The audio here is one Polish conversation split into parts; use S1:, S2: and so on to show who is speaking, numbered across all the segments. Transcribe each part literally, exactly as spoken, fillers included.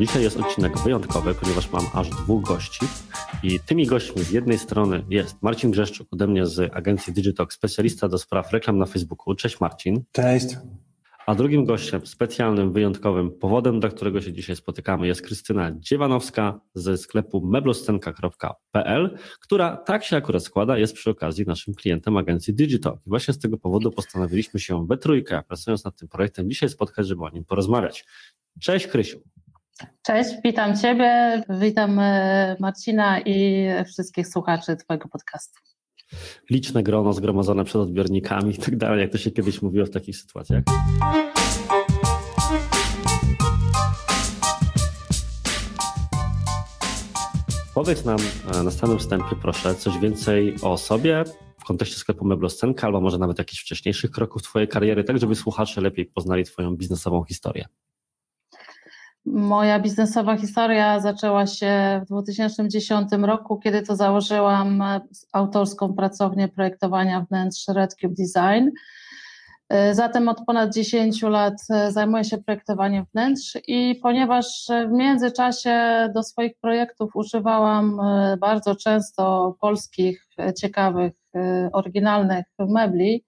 S1: Dzisiaj jest odcinek wyjątkowy, ponieważ mam aż dwóch gości i tymi gośćmi z jednej strony jest Marcin Grzeszczuk, ode mnie z agencji Digitalk, specjalista do spraw reklam na Facebooku. Cześć Marcin.
S2: Cześć.
S1: A drugim gościem specjalnym, wyjątkowym, powodem, dla którego się dzisiaj spotykamy, jest Krystyna Dziewanowska ze sklepu mebloscenka kropka p l, która, tak się akurat składa, jest przy okazji naszym klientem agencji Digitalk. I właśnie z tego powodu postanowiliśmy się we trójkę, pracując nad tym projektem, dzisiaj spotkać, żeby o nim porozmawiać. Cześć Krysiu.
S3: Cześć, witam Ciebie, witam Marcina i wszystkich słuchaczy Twojego podcastu.
S1: Liczne grono zgromadzone przed odbiornikami i tak dalej, jak to się kiedyś mówiło w takich sytuacjach. Powiedz nam na samym wstępie, proszę, coś więcej o sobie w kontekście sklepu Mebloscenka, albo może nawet jakichś wcześniejszych kroków Twojej kariery, tak żeby słuchacze lepiej poznali Twoją biznesową historię.
S3: Moja biznesowa historia zaczęła się w dwa tysiące dziesiątym roku, kiedy to założyłam autorską pracownię projektowania wnętrz RedCube Design. Zatem od ponad dziesięciu lat zajmuję się projektowaniem wnętrz i ponieważ w międzyczasie do swoich projektów używałam bardzo często polskich, ciekawych, oryginalnych mebli,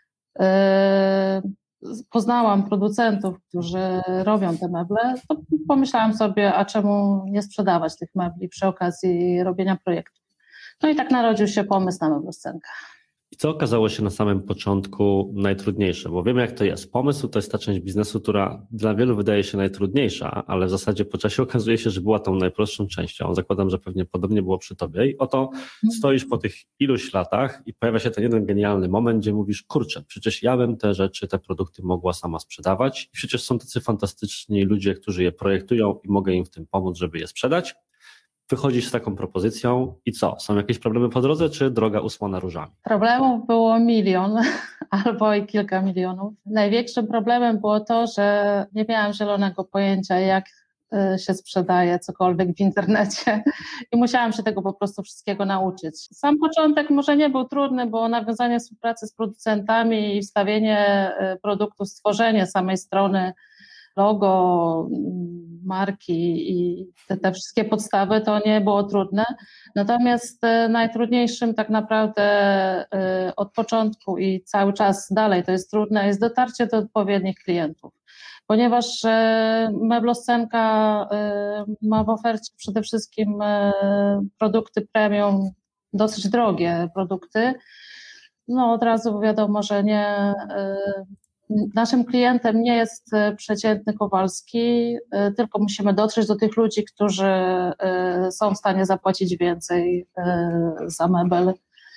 S3: poznałam producentów, którzy robią te meble, to pomyślałam sobie, a czemu nie sprzedawać tych mebli przy okazji robienia projektów. No i tak narodził się pomysł na Mebloscenka.
S1: I co okazało się na samym początku najtrudniejsze? Bo wiemy, jak to jest. Pomysł to jest ta część biznesu, która dla wielu wydaje się najtrudniejsza, ale w zasadzie po czasie okazuje się, że była tą najprostszą częścią. Zakładam, że pewnie podobnie było przy Tobie. I oto stoisz po tych iluś latach i pojawia się ten jeden genialny moment, gdzie mówisz, kurczę, przecież ja bym te rzeczy, te produkty mogła sama sprzedawać. I przecież są tacy fantastyczni ludzie, którzy je projektują i mogę im w tym pomóc, żeby je sprzedać. Wychodzisz z taką propozycją i co? Są jakieś problemy po drodze, czy droga usłana różami?
S3: Problemów było milion albo i kilka milionów. Największym problemem było to, że nie miałam zielonego pojęcia, jak się sprzedaje cokolwiek w internecie i musiałam się tego po prostu wszystkiego nauczyć. Sam początek może nie był trudny, bo nawiązanie współpracy z producentami i wstawienie produktu, stworzenie samej strony, logo, marki i te, te wszystkie podstawy, to nie było trudne. Natomiast najtrudniejszym tak naprawdę od początku i cały czas dalej to jest trudne, jest dotarcie do odpowiednich klientów. Ponieważ Mebloscenka ma w ofercie przede wszystkim produkty premium, dosyć drogie produkty. No od razu wiadomo, że nie... Naszym klientem nie jest przeciętny Kowalski, tylko musimy dotrzeć do tych ludzi, którzy są w stanie zapłacić więcej za mebel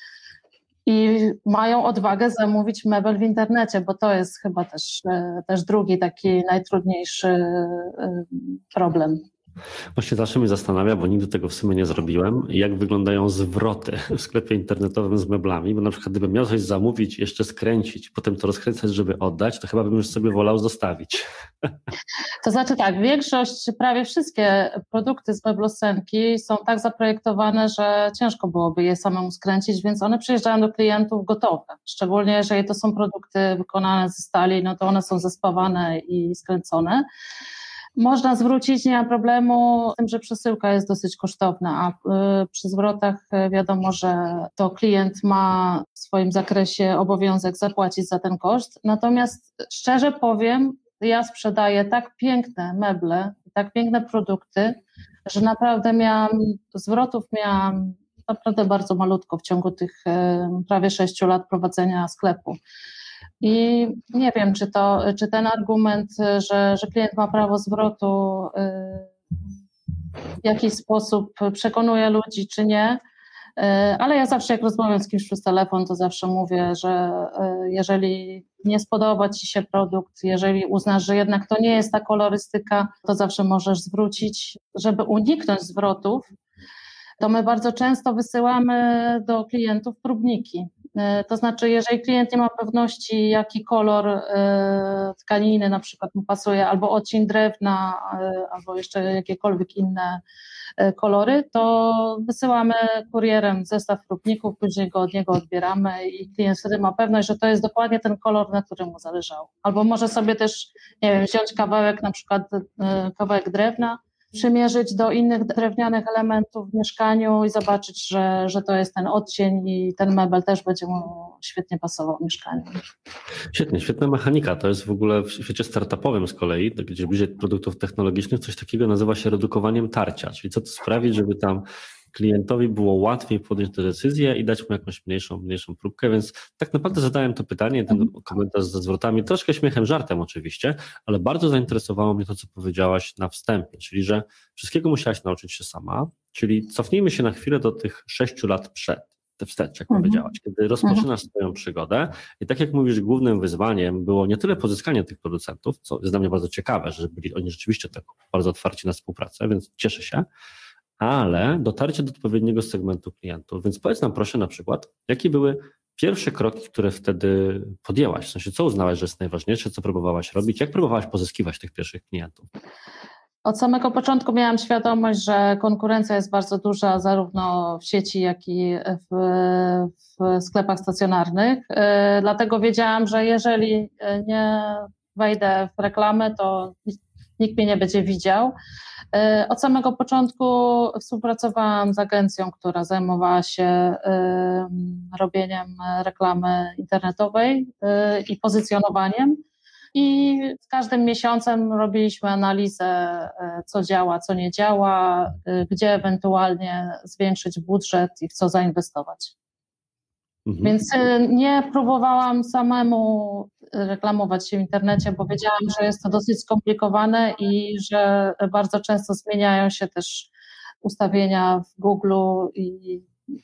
S3: i mają odwagę zamówić mebel w internecie, bo to jest chyba też, też drugi taki najtrudniejszy problem.
S1: Właśnie zawsze mnie zastanawia, bo nigdy tego w sumie nie zrobiłem, jak wyglądają zwroty w sklepie internetowym z meblami, bo na przykład gdybym miał coś zamówić, jeszcze skręcić, potem to rozkręcać, żeby oddać, to chyba bym już sobie wolał zostawić.
S3: To znaczy tak, większość, prawie wszystkie produkty z Mebloscenki są tak zaprojektowane, że ciężko byłoby je samemu skręcić, więc one przyjeżdżają do klientów gotowe. Szczególnie jeżeli to są produkty wykonane ze stali, no to one są zespawane i skręcone. Można zwrócić, nie ma problemu z tym, że przesyłka jest dosyć kosztowna, a przy zwrotach wiadomo, że to klient ma w swoim zakresie obowiązek zapłacić za ten koszt. Natomiast szczerze powiem, ja sprzedaję tak piękne meble, tak piękne produkty, że naprawdę miałam, zwrotów miałam naprawdę bardzo malutko w ciągu tych prawie sześciu lat prowadzenia sklepu. I nie wiem, czy to, czy ten argument, że, że klient ma prawo zwrotu w jakiś sposób przekonuje ludzi, czy nie, ale ja zawsze jak rozmawiam z kimś przez telefon, to zawsze mówię, że jeżeli nie spodoba Ci się produkt, jeżeli uznasz, że jednak to nie jest ta kolorystyka, to zawsze możesz zwrócić, żeby uniknąć zwrotów. To my bardzo często wysyłamy do klientów próbniki. To znaczy, jeżeli klient nie ma pewności, jaki kolor tkaniny na przykład mu pasuje, albo odcień drewna, albo jeszcze jakiekolwiek inne kolory, to wysyłamy kurierem zestaw próbników, później go od niego odbieramy i klient wtedy ma pewność, że to jest dokładnie ten kolor, na którym mu zależało. Albo może sobie też, nie wiem, wziąć kawałek, na przykład kawałek drewna, przymierzyć do innych drewnianych elementów w mieszkaniu i zobaczyć, że, że to jest ten odcień i ten mebel też będzie mu świetnie pasował w mieszkaniu.
S1: Świetnie, świetna mechanika. To jest w ogóle w świecie startupowym z kolei, gdzie bliżej produktów technologicznych, coś takiego nazywa się redukowaniem tarcia, czyli co to sprawić, żeby tam klientowi było łatwiej podjąć tę decyzję i dać mu jakąś mniejszą, mniejszą próbkę, więc tak naprawdę zadałem to pytanie, ten komentarz ze zwrotami, troszkę śmiechem, żartem oczywiście, ale bardzo zainteresowało mnie to, co powiedziałaś na wstępie, czyli że wszystkiego musiałaś nauczyć się sama, czyli cofnijmy się na chwilę do tych sześciu lat przed, te wstecz, jak mhm. powiedziałaś, kiedy rozpoczynasz mhm. swoją przygodę i tak jak mówisz, głównym wyzwaniem było nie tyle pozyskanie tych producentów, co jest dla mnie bardzo ciekawe, że byli oni rzeczywiście tak bardzo otwarci na współpracę, więc cieszę się, ale dotarcie do odpowiedniego segmentu klientów. Więc powiedz nam proszę na przykład, jakie były pierwsze kroki, które wtedy podjęłaś? W sensie, co uznałaś, że jest najważniejsze, co próbowałaś robić, jak próbowałaś pozyskiwać tych pierwszych klientów?
S3: Od samego początku miałam świadomość, że konkurencja jest bardzo duża zarówno w sieci, jak i w, w sklepach stacjonarnych. Dlatego wiedziałam, że jeżeli nie wejdę w reklamę, to nikt mnie nie będzie widział. Od samego początku współpracowałam z agencją, która zajmowała się robieniem reklamy internetowej i pozycjonowaniem. I z każdym miesiącem robiliśmy analizę, co działa, co nie działa, gdzie ewentualnie zwiększyć budżet i w co zainwestować. Mhm. Więc nie próbowałam samemu reklamować się w internecie, bo wiedziałam, że jest to dosyć skomplikowane i że bardzo często zmieniają się też ustawienia w Google i,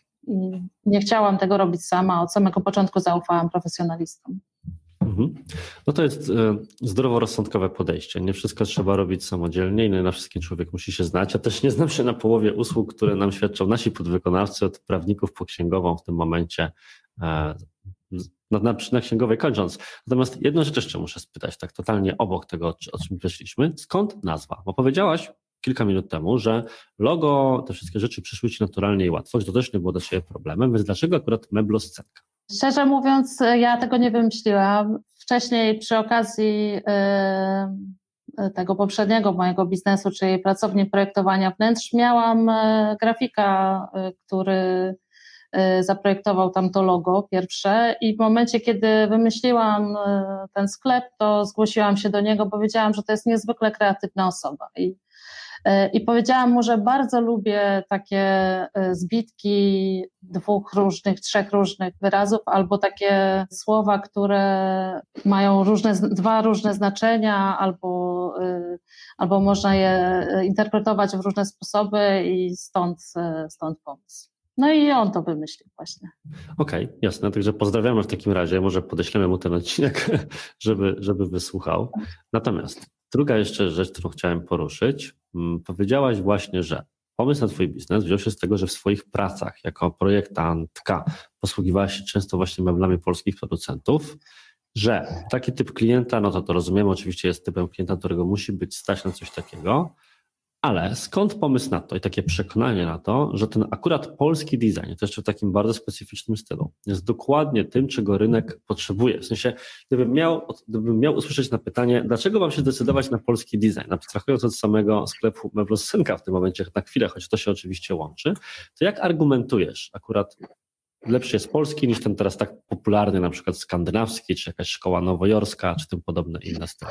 S3: i nie chciałam tego robić sama. Od samego początku zaufałam profesjonalistom.
S1: Mhm. No to jest zdroworozsądkowe podejście. Nie wszystko trzeba robić samodzielnie i nie na wszystkim człowiek musi się znać. Ja też nie znam się na połowie usług, które nam świadczą nasi podwykonawcy, od prawników po księgową w tym momencie, na, na, na księgowej kończąc. Natomiast jedną rzecz jeszcze muszę spytać, tak totalnie obok tego, o czym wyszliśmy. Skąd nazwa? Bo powiedziałaś kilka minut temu, że logo, te wszystkie rzeczy przyszły ci naturalnie i łatwo, że to też nie było dla ciebie problemem, więc dlaczego akurat Mebloscenka?
S3: Szczerze mówiąc, ja tego nie wymyśliłam. Wcześniej przy okazji y, tego poprzedniego mojego biznesu, czyli pracowni projektowania wnętrz, miałam y, grafika, y, który y, zaprojektował tam to logo pierwsze i w momencie, kiedy wymyśliłam y, ten sklep, to zgłosiłam się do niego, bo wiedziałam, że to jest niezwykle kreatywna osoba i I powiedziałam mu, że bardzo lubię takie zbitki dwóch różnych, trzech różnych wyrazów albo takie słowa, które mają różne, dwa różne znaczenia albo, albo można je interpretować w różne sposoby i stąd, stąd pomysł. No i on to wymyślił właśnie.
S1: Okej, okay, jasne. Także pozdrawiamy w takim razie. Może podeślemy mu ten odcinek, żeby, żeby wysłuchał. Natomiast druga jeszcze rzecz, którą chciałem poruszyć. Powiedziałaś właśnie, że pomysł na twój biznes wziął się z tego, że w swoich pracach jako projektantka posługiwałaś się często właśnie meblami polskich producentów, że taki typ klienta, no to to rozumiemy, oczywiście jest typem klienta, którego musi być stać na coś takiego, ale skąd pomysł na to i takie przekonanie na to, że ten akurat polski design, to jeszcze w takim bardzo specyficznym stylu, jest dokładnie tym, czego rynek potrzebuje. W sensie, gdybym miał, gdybym miał usłyszeć na pytanie, dlaczego mam się decydować na polski design, abstrahując od samego sklepu Mebloscenka w tym momencie na chwilę, choć to się oczywiście łączy, to jak argumentujesz akurat lepszy jest polski niż ten teraz tak popularny, na przykład skandynawski, czy jakaś szkoła nowojorska, czy tym podobne inne style?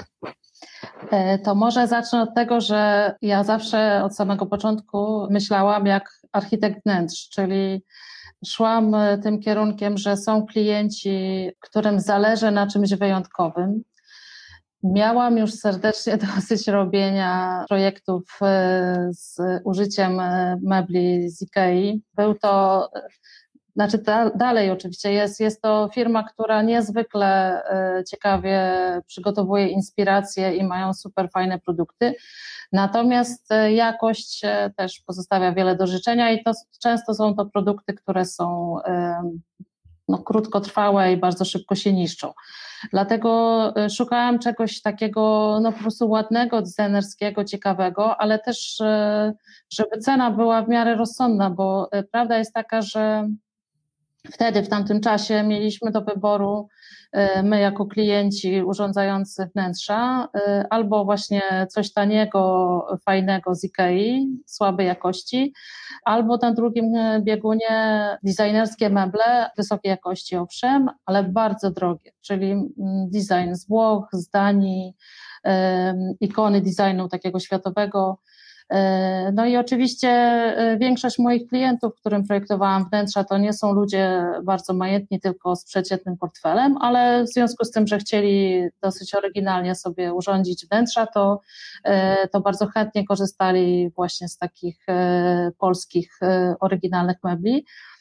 S3: To może zacznę od tego, że ja zawsze od samego początku myślałam jak architekt wnętrz, czyli szłam tym kierunkiem, że są klienci, którym zależy na czymś wyjątkowym. Miałam już serdecznie dosyć robienia projektów z użyciem mebli z Ikei. Był to... Znaczy da, dalej oczywiście jest, jest to firma, która niezwykle y, ciekawie przygotowuje inspiracje i mają super fajne produkty, natomiast y, jakość y, też pozostawia wiele do życzenia i to często są to produkty, które są y, no, krótkotrwałe i bardzo szybko się niszczą. Dlatego y, szukałam czegoś takiego no, po prostu ładnego, designerskiego, ciekawego, ale też y, żeby cena była w miarę rozsądna, bo y, prawda jest taka, że Wtedy, w tamtym czasie mieliśmy do wyboru my jako klienci urządzający wnętrza albo właśnie coś taniego, fajnego z Ikei, słabej jakości, albo na drugim biegunie designerskie meble wysokiej jakości, owszem, ale bardzo drogie, czyli design z Włoch, z Danii, ikony designu takiego światowego. No i oczywiście większość moich klientów, którym projektowałam wnętrza, to nie są ludzie bardzo majętni, tylko z przeciętnym portfelem, ale w związku z tym, że chcieli dosyć oryginalnie sobie urządzić wnętrza, to, to bardzo chętnie korzystali właśnie z takich polskich oryginalnych mebli.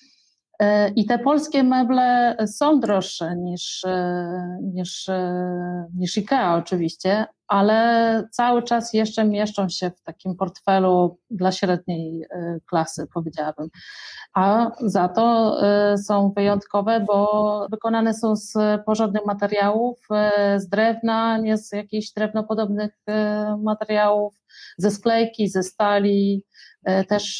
S3: I te polskie meble są droższe niż, niż, niż Ikea oczywiście, ale cały czas jeszcze mieszczą się w takim portfelu dla średniej klasy, powiedziałabym. A za to są wyjątkowe, bo wykonane są z porządnych materiałów, z drewna, nie z jakichś drewnopodobnych materiałów, ze sklejki, ze stali, też.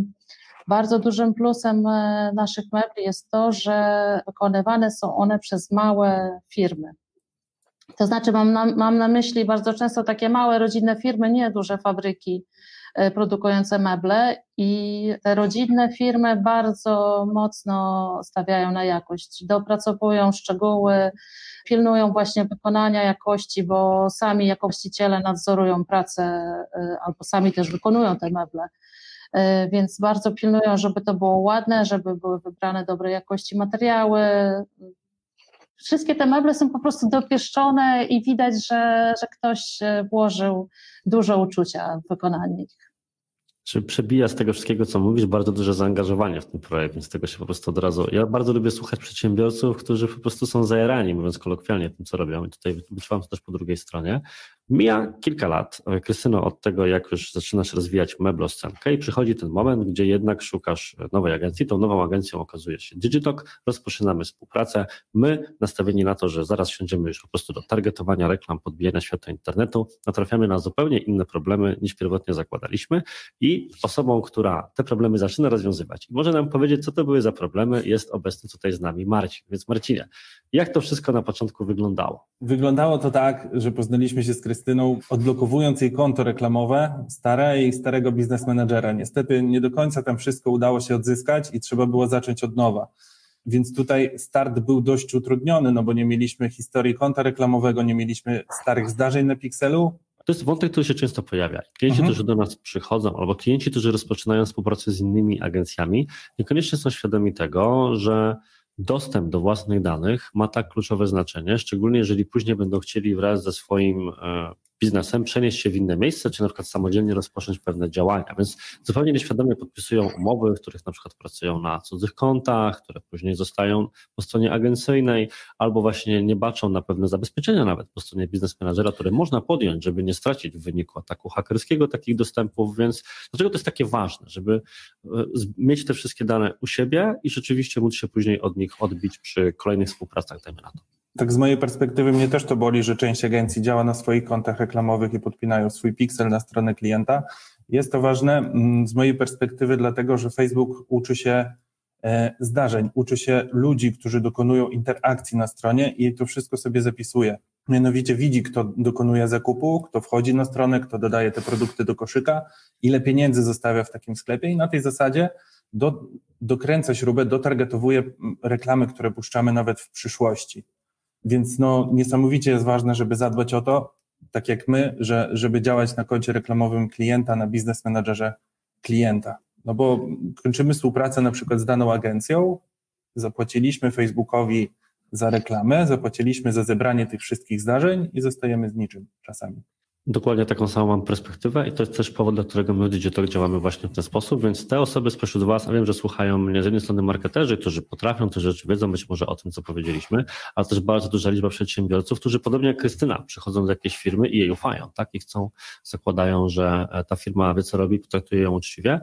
S3: Bardzo dużym plusem naszych mebli jest to, że wykonywane są one przez małe firmy. To znaczy mam na, mam na myśli bardzo często takie małe rodzinne firmy, nie duże fabryki produkujące meble i te rodzinne firmy bardzo mocno stawiają na jakość, dopracowują szczegóły, pilnują właśnie wykonania jakości, bo sami jako właściciele nadzorują pracę albo sami też wykonują te meble. Więc bardzo pilnują, żeby to było ładne, żeby były wybrane dobrej jakości materiały. Wszystkie te meble są po prostu dopieszczone i widać, że, że ktoś włożył dużo uczucia w wykonanie ich.
S1: Czy przebija z tego wszystkiego, co mówisz, bardzo duże zaangażowanie w ten projekt, więc tego się po prostu od razu... Ja bardzo lubię słuchać przedsiębiorców, którzy po prostu są zajarani, mówiąc kolokwialnie, tym, co robią i tutaj wyczuwam to też po drugiej stronie. Mija kilka lat, Krystyno, od tego, jak już zaczynasz rozwijać mebloscenkę i przychodzi ten moment, gdzie jednak szukasz nowej agencji. Tą nową agencją okazuje się Digitalk, rozpoczynamy współpracę. My, nastawieni na to, że zaraz siądziemy już po prostu do targetowania reklam, podbijania świata internetu, natrafiamy na zupełnie inne problemy, niż pierwotnie zakładaliśmy i osobą, która te problemy zaczyna rozwiązywać i może nam powiedzieć, co to były za problemy, jest obecny tutaj z nami Marcin. Więc Marcinie, jak to wszystko na początku wyglądało?
S2: Wyglądało to tak, że poznaliśmy się z Krystyną, odblokowując jej konto reklamowe, stare i starego biznes managera. Niestety nie do końca tam wszystko udało się odzyskać i trzeba było zacząć od nowa. Więc tutaj start był dość utrudniony, no bo nie mieliśmy historii konta reklamowego, nie mieliśmy starych zdarzeń na Pixelu.
S1: To jest wątek, który się często pojawia. Klienci, mhm. którzy do nas przychodzą, albo klienci, którzy rozpoczynają współpracę z innymi agencjami, niekoniecznie są świadomi tego, że dostęp do własnych danych ma tak kluczowe znaczenie, szczególnie jeżeli później będą chcieli wraz ze swoim biznesem przenieść się w inne miejsce, czy na przykład samodzielnie rozpocząć pewne działania, więc zupełnie nieświadomie podpisują umowy, w których na przykład pracują na cudzych kontach, które później zostają po stronie agencyjnej, albo właśnie nie baczą na pewne zabezpieczenia nawet po stronie biznes managera, które można podjąć, żeby nie stracić w wyniku ataku hakerskiego takich dostępów, więc dlaczego to jest takie ważne, żeby mieć te wszystkie dane u siebie i rzeczywiście móc się później od nich odbić przy kolejnych współpracach, dajmy na to.
S2: Tak z mojej perspektywy mnie też to boli, że część agencji działa na swoich kontach reklamowych i podpinają swój piksel na stronę klienta. Jest to ważne z mojej perspektywy dlatego, że Facebook uczy się zdarzeń, uczy się ludzi, którzy dokonują interakcji na stronie i to wszystko sobie zapisuje. Mianowicie widzi, kto dokonuje zakupu, kto wchodzi na stronę, kto dodaje te produkty do koszyka, ile pieniędzy zostawia w takim sklepie i na tej zasadzie do, dokręca śrubę, dotargetowuje reklamy, które puszczamy nawet w przyszłości. Więc no, niesamowicie jest ważne, żeby zadbać o to, tak jak my, że, żeby działać na koncie reklamowym klienta, na biznes managerze klienta. No bo kończymy współpracę na przykład z daną agencją, zapłaciliśmy Facebookowi za reklamę, zapłaciliśmy za zebranie tych wszystkich zdarzeń i zostajemy z niczym czasami. Dokładnie taką samą mam perspektywę i to jest też powód, dla którego my w Digitalk działamy właśnie w ten sposób, więc te osoby spośród Was, a wiem, że słuchają mnie z jednej strony marketerzy, którzy potrafią te rzeczy, wiedzą być może o tym, co powiedzieliśmy, ale też bardzo duża liczba przedsiębiorców, którzy podobnie jak Krystyna przychodzą do jakiejś firmy i jej ufają, tak? I chcą, zakładają, że ta firma wie, co robi, potraktuje ją uczciwie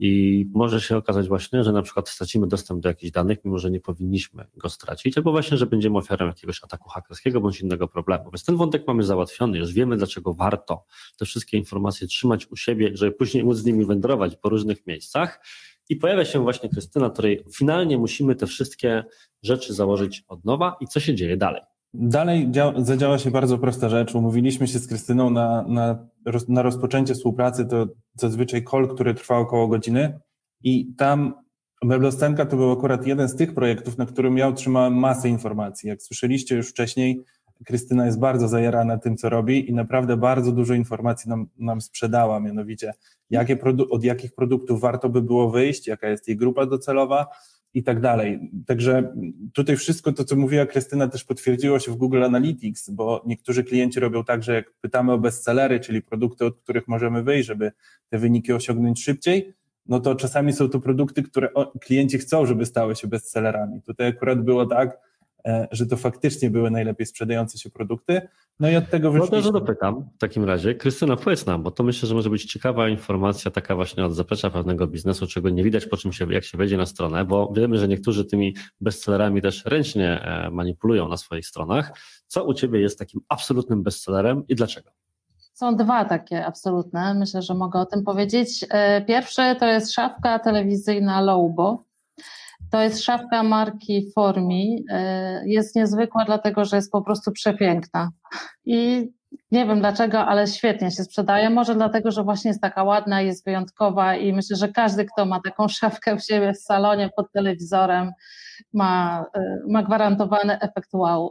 S2: i może się okazać właśnie, że na przykład stracimy dostęp do jakichś danych, mimo że nie powinniśmy go stracić, albo właśnie, że będziemy ofiarą jakiegoś ataku hakerskiego bądź innego problemu. Więc ten wątek mamy załatwiony, już wiemy, dlaczego warto warto te wszystkie informacje trzymać u siebie, żeby później móc z nimi wędrować po różnych miejscach
S1: i pojawia się właśnie Krystyna, której finalnie musimy te wszystkie rzeczy założyć od nowa i co się dzieje dalej?
S2: Dalej dzia- zadziała się bardzo prosta rzecz. Umówiliśmy się z Krystyną na, na, roz, na rozpoczęcie współpracy, to zazwyczaj call, który trwa około godziny i tam Meblostenka to był akurat jeden z tych projektów, na którym ja otrzymałem masę informacji. Jak słyszeliście już wcześniej, Krystyna jest bardzo zajarana tym, co robi i naprawdę bardzo dużo informacji nam, nam sprzedała, mianowicie jakie produ- od jakich produktów warto by było wyjść, jaka jest jej grupa docelowa i tak dalej. Także tutaj wszystko to, co mówiła Krystyna, też potwierdziło się w Google Analytics, bo niektórzy klienci robią tak, że jak pytamy o bestsellery, czyli produkty, od których możemy wyjść, żeby te wyniki osiągnąć szybciej, no to czasami są to produkty, które klienci chcą, żeby stały się bestsellerami. Tutaj akurat było tak, że to faktycznie były najlepiej sprzedające się produkty. No i od tego wyszliśmy.
S1: No to dopytam w takim razie. Krystyna, powiedz nam, bo to myślę, że może być ciekawa informacja taka właśnie od zaplecza pewnego biznesu, czego nie widać po czym się, jak się wejdzie na stronę, bo wiemy, że niektórzy tymi bestsellerami też ręcznie manipulują na swoich stronach. Co u Ciebie jest takim absolutnym bestsellerem i dlaczego?
S3: Są dwa takie absolutne, myślę, że mogę o tym powiedzieć. Pierwszy to jest szafka telewizyjna Lobo. To jest szafka marki Formi. Jest niezwykła, dlatego że jest po prostu przepiękna. I nie wiem dlaczego, ale świetnie się sprzedaje. Może dlatego, że właśnie jest taka ładna, jest wyjątkowa i myślę, że każdy, kto ma taką szafkę u siebie w salonie pod telewizorem, ma, ma gwarantowany efekt wow.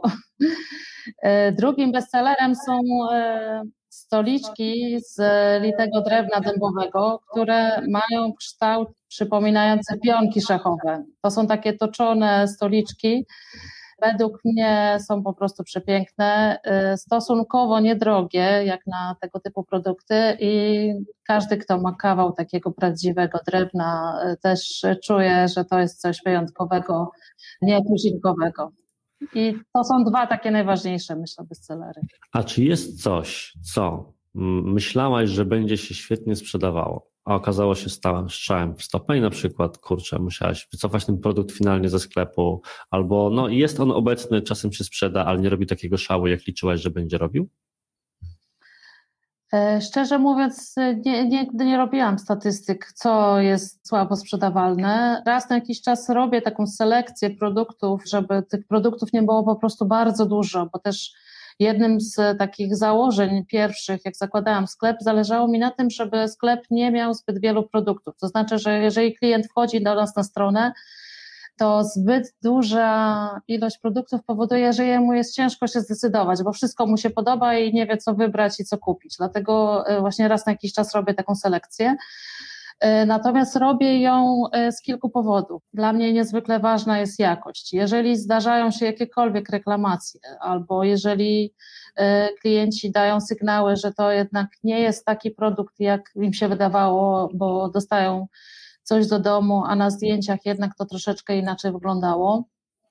S3: Drugim bestsellerem są stoliczki z litego drewna dębowego, które mają kształt przypominający pionki szachowe. To są takie toczone stoliczki. Według mnie są po prostu przepiękne, stosunkowo niedrogie jak na tego typu produkty i każdy, kto ma kawał takiego prawdziwego drewna, też czuje, że to jest coś wyjątkowego, nietuzinkowego. I to są dwa takie najważniejsze, myślę, bestsellery.
S1: A czy jest coś, co myślałaś, że będzie się świetnie sprzedawało, a okazało się stałym strzałem w stopę i na przykład, kurczę, musiałaś wycofać ten produkt finalnie ze sklepu, albo no jest on obecny, czasem się sprzeda, ale nie robi takiego szału, jak liczyłaś, że będzie robił?
S3: Szczerze mówiąc, nie, nigdy nie robiłam statystyk, co jest słabo sprzedawalne. Raz na jakiś czas robię taką selekcję produktów, żeby tych produktów nie było po prostu bardzo dużo, bo też jednym z takich założeń pierwszych, jak zakładałam sklep, zależało mi na tym, żeby sklep nie miał zbyt wielu produktów. To znaczy, że jeżeli klient wchodzi do nas na stronę, to zbyt duża ilość produktów powoduje, że jemu jest ciężko się zdecydować, bo wszystko mu się podoba i nie wie, co wybrać i co kupić. Dlatego właśnie raz na jakiś czas robię taką selekcję. Natomiast robię ją z kilku powodów. Dla mnie niezwykle ważna jest jakość. Jeżeli zdarzają się jakiekolwiek reklamacje albo jeżeli klienci dają sygnały, że to jednak nie jest taki produkt, jak im się wydawało, bo dostają coś do domu, a na zdjęciach jednak to troszeczkę inaczej wyglądało.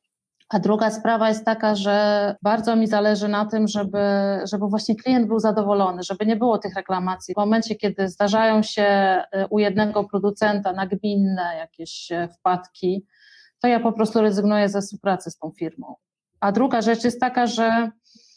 S3: A druga sprawa jest taka, że bardzo mi zależy na tym, żeby, żeby właśnie klient był zadowolony, żeby nie było tych reklamacji. W momencie, kiedy zdarzają się u jednego producenta nagminne jakieś wpadki, to ja po prostu rezygnuję ze współpracy z tą firmą. A druga rzecz jest taka, że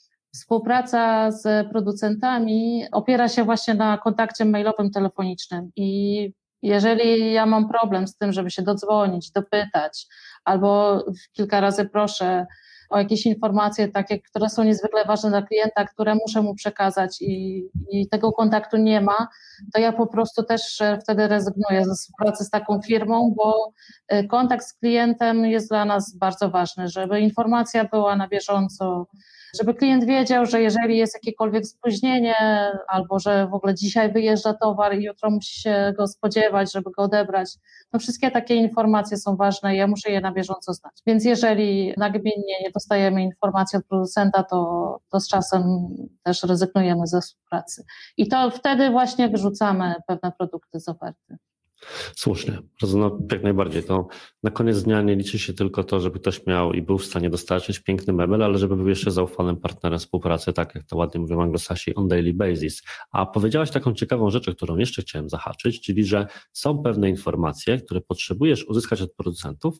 S3: współpraca z producentami opiera się właśnie na kontakcie mailowym, telefonicznym i jeżeli ja mam problem z tym, żeby się dodzwonić, dopytać, albo kilka razy proszę o jakieś informacje takie, które są niezwykle ważne dla klienta, które muszę mu przekazać i, i tego kontaktu nie ma, to ja po prostu też wtedy rezygnuję ze współpracy z taką firmą, bo kontakt z klientem jest dla nas bardzo ważny, żeby informacja była na bieżąco, żeby klient wiedział, że jeżeli jest jakiekolwiek spóźnienie albo że w ogóle dzisiaj wyjeżdża towar i jutro musi się go spodziewać, żeby go odebrać, no wszystkie takie informacje są ważne i ja muszę je na bieżąco znać. Więc jeżeli nagminnie nie dostajemy informacji od producenta, to, to z czasem też rezygnujemy ze współpracy. I to wtedy właśnie wyrzucamy pewne produkty z oferty.
S1: Słusznie, no, jak najbardziej. To na koniec dnia nie liczy się tylko to, żeby ktoś miał i był w stanie dostarczyć piękny mebel, ale żeby był jeszcze zaufanym partnerem współpracy, tak jak to ładnie mówią Anglosasi, on daily basis. A powiedziałaś taką ciekawą rzecz, o którą jeszcze chciałem zahaczyć, czyli że są pewne informacje, które potrzebujesz uzyskać od producentów,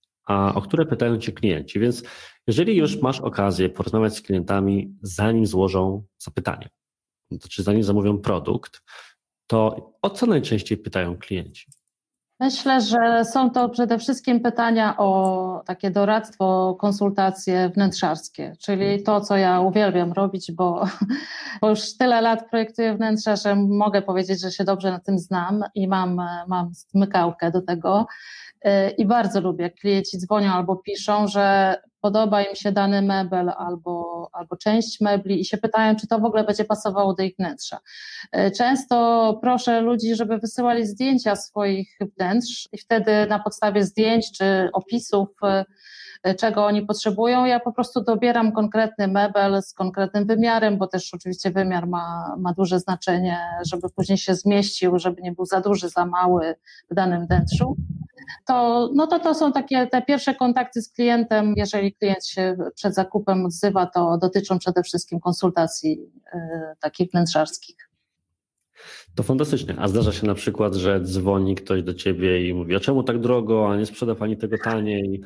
S1: a o które pytają cię klienci. Więc jeżeli już masz okazję porozmawiać z klientami, zanim złożą zapytanie, to czy zanim zamówią produkt, to o co najczęściej pytają klienci?
S3: Myślę, że są to przede wszystkim pytania o takie doradztwo, konsultacje wnętrzarskie, czyli to, co ja uwielbiam robić, bo, bo już tyle lat projektuję wnętrza, że mogę powiedzieć, że się dobrze na tym znam i mam, mam smykałkę do tego. I bardzo lubię, jak klienci dzwonią albo piszą, że podoba im się dany mebel albo, albo część mebli i się pytają, czy to w ogóle będzie pasowało do ich wnętrza. Często proszę ludzi, żeby wysyłali zdjęcia swoich wnętrz i wtedy na podstawie zdjęć czy opisów, czego oni potrzebują, ja po prostu dobieram konkretny mebel z konkretnym wymiarem, bo też oczywiście wymiar ma, ma duże znaczenie, żeby później się zmieścił, żeby nie był za duży, za mały w danym wnętrzu. To, no to, to są takie te pierwsze kontakty z klientem. Jeżeli klient się przed zakupem odzywa, to dotyczą przede wszystkim konsultacji y, takich wnętrzarskich.
S1: To fantastycznie. A zdarza się na przykład, że dzwoni ktoś do ciebie i mówi, a czemu tak drogo, a nie sprzeda pani tego taniej?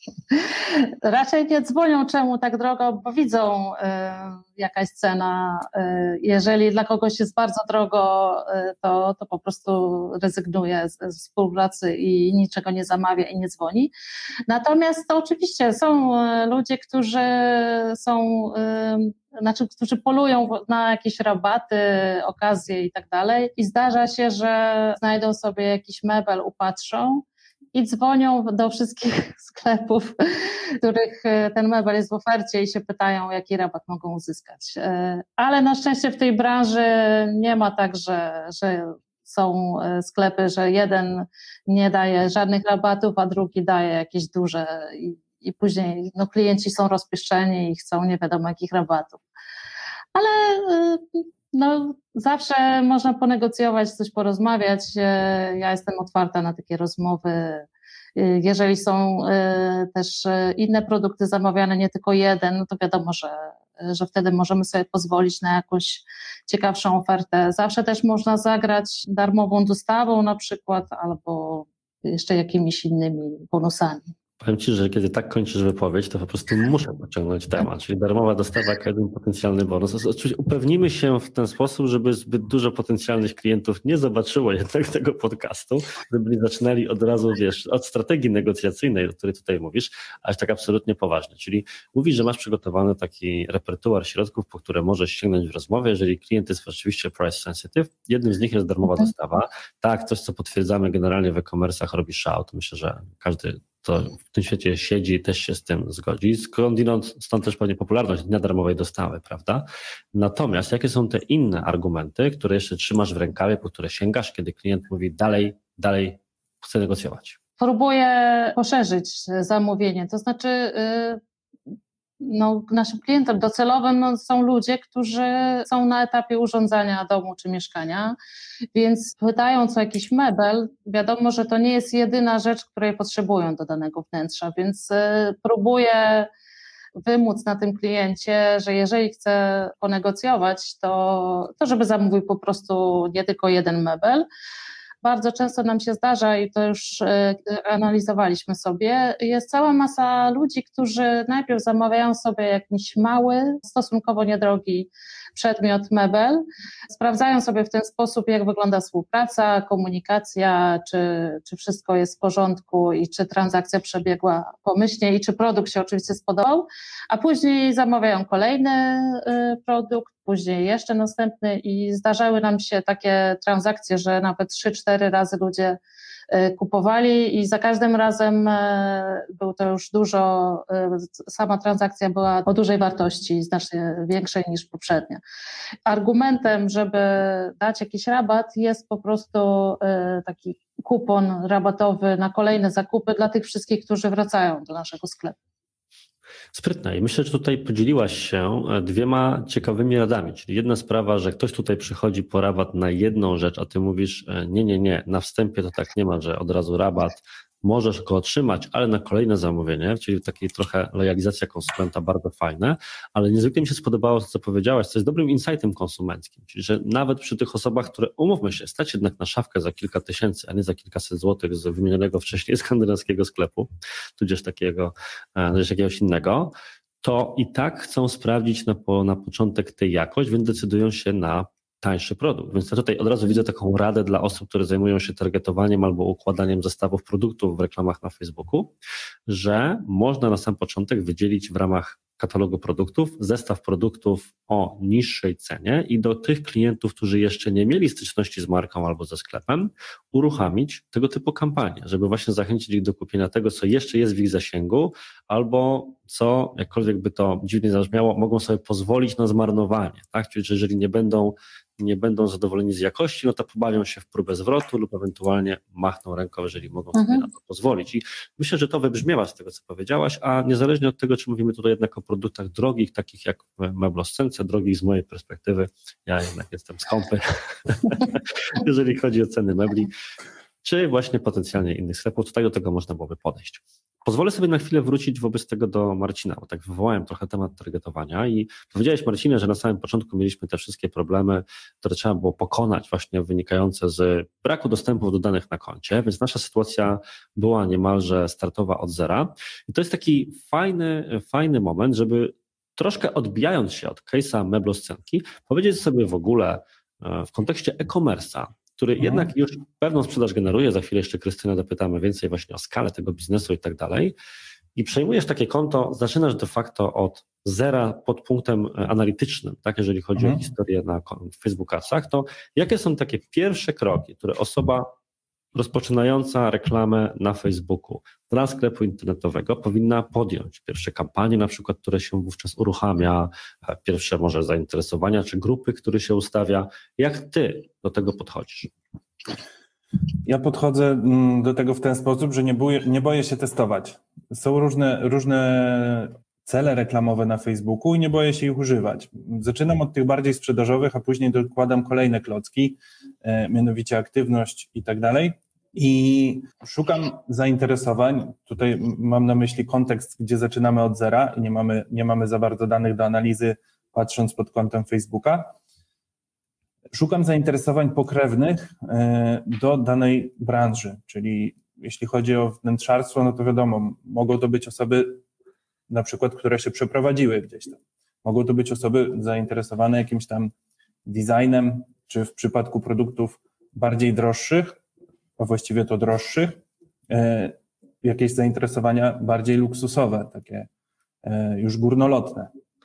S3: Raczej nie dzwonią, czemu tak drogo, bo widzą y, jaka jest cena. Y, jeżeli dla kogoś jest bardzo drogo, y, to, to po prostu rezygnuje z, z współpracy i niczego nie zamawia i nie dzwoni. Natomiast to oczywiście są y, ludzie, którzy są, y, znaczy, którzy polują na jakieś rabaty, okazje i tak dalej i zdarza się, że znajdą sobie jakiś mebel, upatrzą i dzwonią do wszystkich sklepów, w których ten mebel jest w ofercie i się pytają, jaki rabat mogą uzyskać. Ale na szczęście w tej branży nie ma tak, że, że są sklepy, że jeden nie daje żadnych rabatów, a drugi daje jakieś duże i, i później no, klienci są rozpieszczeni i chcą nie wiadomo jakich rabatów. Ale no, zawsze można ponegocjować, coś porozmawiać. Ja jestem otwarta na takie rozmowy. Jeżeli są też inne produkty zamawiane, nie tylko jeden, no to wiadomo, że, że wtedy możemy sobie pozwolić na jakąś ciekawszą ofertę. Zawsze też można zagrać darmową dostawą na przykład albo jeszcze jakimiś innymi bonusami.
S1: Powiem Ci, że kiedy tak kończysz wypowiedź, to po prostu muszę pociągnąć temat, czyli darmowa dostawa jako jeden potencjalny bonus. Oczywiście upewnimy się w ten sposób, żeby zbyt dużo potencjalnych klientów nie zobaczyło jednak tego podcastu, żeby zaczynali od razu, wiesz, od strategii negocjacyjnej, o której tutaj mówisz, aż tak absolutnie poważnie. Czyli mówisz, że masz przygotowany taki repertuar środków, po które możesz sięgnąć w rozmowie, jeżeli klient jest oczywiście price sensitive. Jednym z nich jest darmowa dostawa. Tak, coś, co potwierdzamy generalnie w e-commerce'ach robi szał, to myślę, że każdy to w tym świecie siedzi i też się z tym zgodzi. Skądinąd, stąd też pewnie popularność dnia darmowej dostawy, prawda? Natomiast jakie są te inne argumenty, które jeszcze trzymasz w rękawie, po które sięgasz, kiedy klient mówi dalej, dalej chcę negocjować?
S3: Próbuję poszerzyć zamówienie, to znaczy no, naszym klientem docelowym no, są ludzie, którzy są na etapie urządzania domu czy mieszkania, więc pytając o jakiś mebel, wiadomo, że to nie jest jedyna rzecz, której potrzebują do danego wnętrza, więc y, próbuję wymóc na tym kliencie, że jeżeli chce ponegocjować, to, to żeby zamówił po prostu nie tylko jeden mebel. Bardzo często nam się zdarza i to już analizowaliśmy sobie, jest cała masa ludzi, którzy najpierw zamawiają sobie jakiś mały, stosunkowo niedrogi przedmiot, mebel, sprawdzają sobie w ten sposób, jak wygląda współpraca, komunikacja, czy, czy wszystko jest w porządku i czy transakcja przebiegła pomyślnie i czy produkt się oczywiście spodobał, a później zamawiają kolejny produkt, później jeszcze następny i zdarzały nam się takie transakcje, że nawet trzy cztery razy ludzie kupowali i za każdym razem był to już dużo, sama transakcja była o dużej wartości, znacznie większej niż poprzednia. Argumentem, żeby dać jakiś rabat jest po prostu taki kupon rabatowy na kolejne zakupy dla tych wszystkich, którzy wracają do naszego sklepu.
S1: Sprytne. I myślę, że tutaj podzieliłaś się dwiema ciekawymi radami, czyli jedna sprawa, że ktoś tutaj przychodzi po rabat na jedną rzecz, a ty mówisz nie, nie, nie, na wstępie to tak nie ma, że od razu rabat, możesz go otrzymać, ale na kolejne zamówienie, czyli takiej trochę lojalizacja konsumenta, bardzo fajne, ale niezwykle mi się spodobało to, co powiedziałaś, co jest dobrym insightem konsumenckim, czyli że nawet przy tych osobach, które, umówmy się, stać jednak na szafkę za kilka tysięcy, a nie za kilkaset złotych z wymienionego wcześniej skandynawskiego sklepu, tudzież takiego, tudzież jakiegoś innego, to i tak chcą sprawdzić na, po, na początek tę jakość, więc decydują się na tańszy produkt. Więc ja tutaj od razu widzę taką radę dla osób, które zajmują się targetowaniem albo układaniem zestawów produktów w reklamach na Facebooku, że można na sam początek wydzielić w ramach katalogu produktów zestaw produktów o niższej cenie i do tych klientów, którzy jeszcze nie mieli styczności z marką albo ze sklepem, uruchomić tego typu kampanię, żeby właśnie zachęcić ich do kupienia tego, co jeszcze jest w ich zasięgu, albo co, jakkolwiek by to dziwnie zabrzmiało, mogą sobie pozwolić na zmarnowanie, tak? Czyli że jeżeli nie będą, nie będą zadowoleni z jakości, no to pobawią się w próbę zwrotu lub ewentualnie machną ręką, jeżeli mogą sobie mhm. na to pozwolić. I myślę, że to wybrzmiewa z tego, co powiedziałaś, a niezależnie od tego, czy mówimy tutaj jednak o produktach drogich, takich jak Mebloscence, drogich z mojej perspektywy, ja jednak jestem skąpy, jeżeli chodzi o ceny mebli, czy właśnie potencjalnie innych sklepów, to tak do tego można byłoby podejść. Pozwolę sobie na chwilę wrócić wobec tego do Marcina, bo tak wywołałem trochę temat targetowania i powiedziałeś, Marcinie, że na samym początku mieliśmy te wszystkie problemy, które trzeba było pokonać, właśnie wynikające z braku dostępu do danych na koncie, więc nasza sytuacja była niemalże startowa od zera i to jest taki fajny, fajny moment, żeby troszkę odbijając się od case'a Mebloscenki, powiedzieć sobie w ogóle w kontekście e-commerce'a, który mhm. jednak już pewną sprzedaż generuje, za chwilę jeszcze Krystynę dopytamy więcej właśnie o skalę tego biznesu i tak dalej, i przejmujesz takie konto, zaczynasz de facto od zera pod punktem analitycznym, tak, jeżeli chodzi mhm. o historię na Facebook Adsach, to jakie są takie pierwsze kroki, które osoba rozpoczynająca reklamę na Facebooku dla sklepu internetowego powinna podjąć? Pierwsze kampanie na przykład, które się wówczas uruchamia, pierwsze może zainteresowania czy grupy, które się ustawia. Jak ty do tego podchodzisz?
S2: Ja podchodzę do tego w ten sposób, że nie boję, nie boję się testować. Są różne, różne cele reklamowe na Facebooku i nie boję się ich używać. Zaczynam od tych bardziej sprzedażowych, a później dokładam kolejne klocki, e, mianowicie aktywność i tak dalej. I szukam zainteresowań. Tutaj mam na myśli kontekst, gdzie zaczynamy od zera i nie mamy, nie mamy za bardzo danych do analizy, patrząc pod kątem Facebooka. Szukam zainteresowań pokrewnych e, do danej branży, czyli jeśli chodzi o wnętrzarstwo, no to wiadomo, mogą to być osoby na przykład, które się przeprowadziły gdzieś tam. Mogą to być osoby zainteresowane jakimś tam designem, czy w przypadku produktów bardziej droższych, a właściwie to droższych, e, jakieś zainteresowania bardziej luksusowe, takie e, już górnolotne.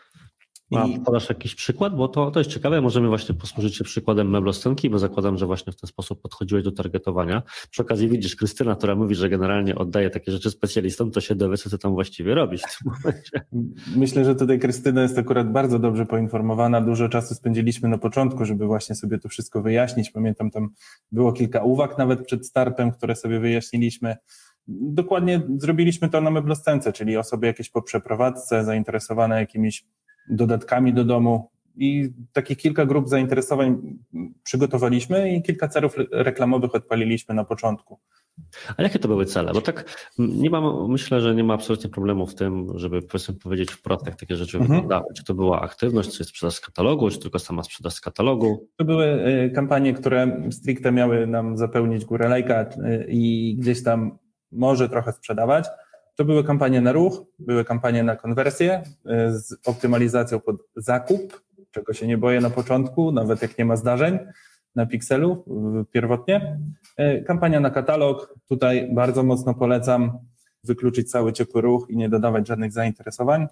S1: A podasz jakiś przykład? Bo to, to jest ciekawe, możemy właśnie posłużyć się przykładem Mebloscenki, bo zakładam, że właśnie w ten sposób podchodziłeś do targetowania. Przy okazji widzisz Krystyna, która mówi, że generalnie oddaje takie rzeczy specjalistom, to się dowie, co ty tam właściwie robisz w tym momencie.
S2: Myślę, że tutaj Krystyna jest akurat bardzo dobrze poinformowana. Dużo czasu spędziliśmy na początku, żeby właśnie sobie to wszystko wyjaśnić. Pamiętam, tam było kilka uwag nawet przed startem, które sobie wyjaśniliśmy. Dokładnie zrobiliśmy to na Mebloscence, czyli osoby jakieś po przeprowadzce, zainteresowane jakimiś dodatkami do domu i takich kilka grup zainteresowań przygotowaliśmy i kilka celów reklamowych odpaliliśmy na początku.
S1: A jakie to były cele? Bo tak nie mam, myślę, że nie ma absolutnie problemu w tym, żeby powiedzmy powiedzieć wprost, jak takie rzeczy mhm. wyglądały. Czy to była aktywność, czy sprzedaż z katalogu, czy tylko sama sprzedaż z katalogu?
S2: To były kampanie, które stricte miały nam zapełnić górę lajka i gdzieś tam może trochę sprzedawać. To były kampanie na ruch, były kampanie na konwersję z optymalizacją pod zakup, czego się nie boję na początku, nawet jak nie ma zdarzeń na Pixelu pierwotnie. Kampania na katalog, tutaj bardzo mocno polecam wykluczyć cały ciepły ruch i nie dodawać żadnych zainteresowań.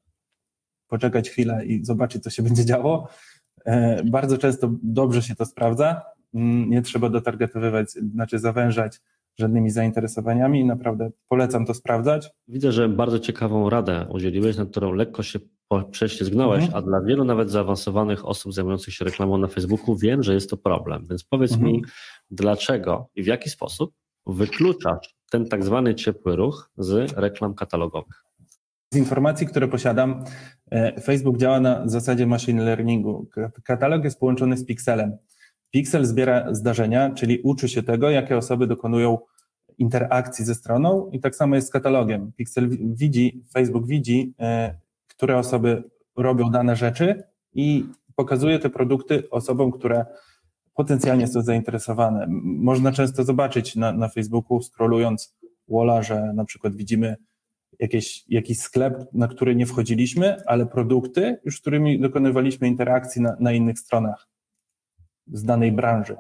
S2: Poczekać chwilę i zobaczyć, co się będzie działo. Bardzo często dobrze się to sprawdza, nie trzeba dotargetowywać, znaczy zawężać żadnymi zainteresowaniami i naprawdę polecam to sprawdzać.
S1: Widzę, że bardzo ciekawą radę udzieliłeś, nad którą lekko się prześlizgnąłeś, mhm. a dla wielu nawet zaawansowanych osób zajmujących się reklamą na Facebooku wiem, że jest to problem. Więc powiedz mhm. mi, dlaczego i w jaki sposób wykluczasz ten tak zwany ciepły ruch z reklam katalogowych?
S2: Z informacji, które posiadam, Facebook działa na zasadzie machine learningu. Katalog jest połączony z Pixelem. Pixel zbiera zdarzenia, czyli uczy się tego, jakie osoby dokonują interakcji ze stroną i tak samo jest z katalogiem. Pixel widzi, Facebook widzi, e, które osoby robią dane rzeczy i pokazuje te produkty osobom, które potencjalnie są zainteresowane. Można często zobaczyć na, na Facebooku, scrollując walla, że na przykład widzimy jakieś, jakiś sklep, na który nie wchodziliśmy, ale produkty, już z którymi dokonywaliśmy interakcji na, na innych stronach. z danej branży.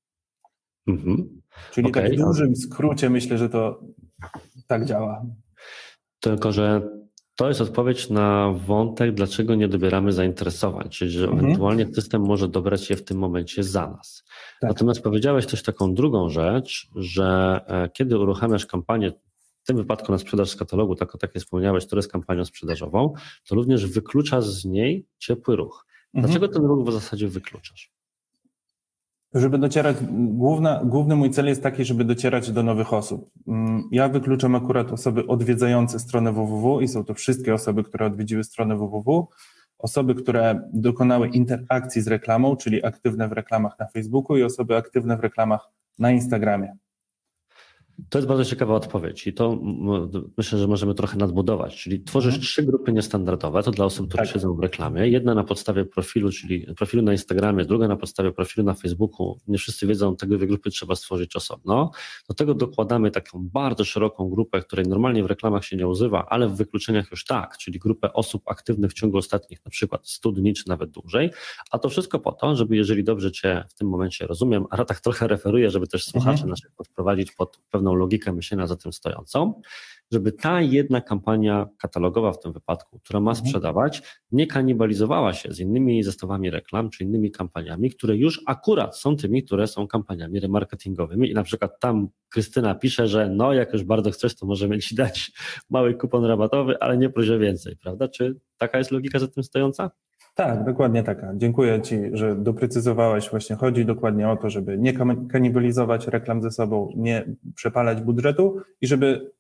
S1: Mhm.
S2: Czyli
S1: Okay.
S2: tak w dużym skrócie myślę, że to tak działa.
S1: Tylko, że to jest odpowiedź na wątek, dlaczego nie dobieramy zainteresowań, czyli że
S2: Mhm.
S1: ewentualnie system może dobrać je w tym momencie za nas.
S2: Tak.
S1: Natomiast powiedziałeś też taką drugą rzecz, że kiedy uruchamiasz kampanię, w tym wypadku na sprzedaż z katalogu, tak o takiej wspomniałeś, która jest kampanią sprzedażową, to również wykluczasz z niej ciepły ruch. Dlaczego
S2: Mhm.
S1: ten ruch w zasadzie wykluczasz?
S2: Żeby docierać, główna, główny mój cel jest taki, żeby docierać do nowych osób. Ja wykluczam akurat osoby odwiedzające stronę www i są to wszystkie osoby, które odwiedziły stronę www, osoby, które dokonały interakcji z reklamą, czyli aktywne w reklamach na Facebooku i osoby aktywne w reklamach na Instagramie.
S1: To jest bardzo ciekawa odpowiedź i to myślę, że możemy trochę nadbudować, czyli tworzysz mhm. trzy grupy niestandardowe, to dla osób, które tak. siedzą w reklamie, jedna na podstawie profilu, czyli profilu na Instagramie, druga na podstawie profilu na Facebooku, nie wszyscy wiedzą, te dwie grupy trzeba stworzyć osobno, do tego dokładamy taką bardzo szeroką grupę, której normalnie w reklamach się nie używa, ale w wykluczeniach już tak, czyli grupę osób aktywnych w ciągu ostatnich na przykład stu dni, czy nawet dłużej, a to wszystko po to, żeby jeżeli dobrze Cię w tym momencie rozumiem, a tak trochę referuję, żeby też słuchacze mhm. naszych podprowadzić pod pewną logikę myślenia za tym stojącą, żeby ta jedna kampania katalogowa w tym wypadku, która ma sprzedawać, nie kanibalizowała się z innymi zestawami reklam, czy innymi kampaniami, które już akurat są tymi, które są kampaniami remarketingowymi i na przykład tam Krystyna pisze, że no jak już bardzo chcesz, to możemy Ci dać mały kupon rabatowy, ale nie proszę więcej, prawda? Czy taka jest logika za tym stojąca?
S2: Tak, dokładnie taka. Dziękuję Ci, że doprecyzowałeś. Właśnie chodzi dokładnie o to, żeby nie kanibalizować reklam ze sobą, nie przepalać budżetu i żeby,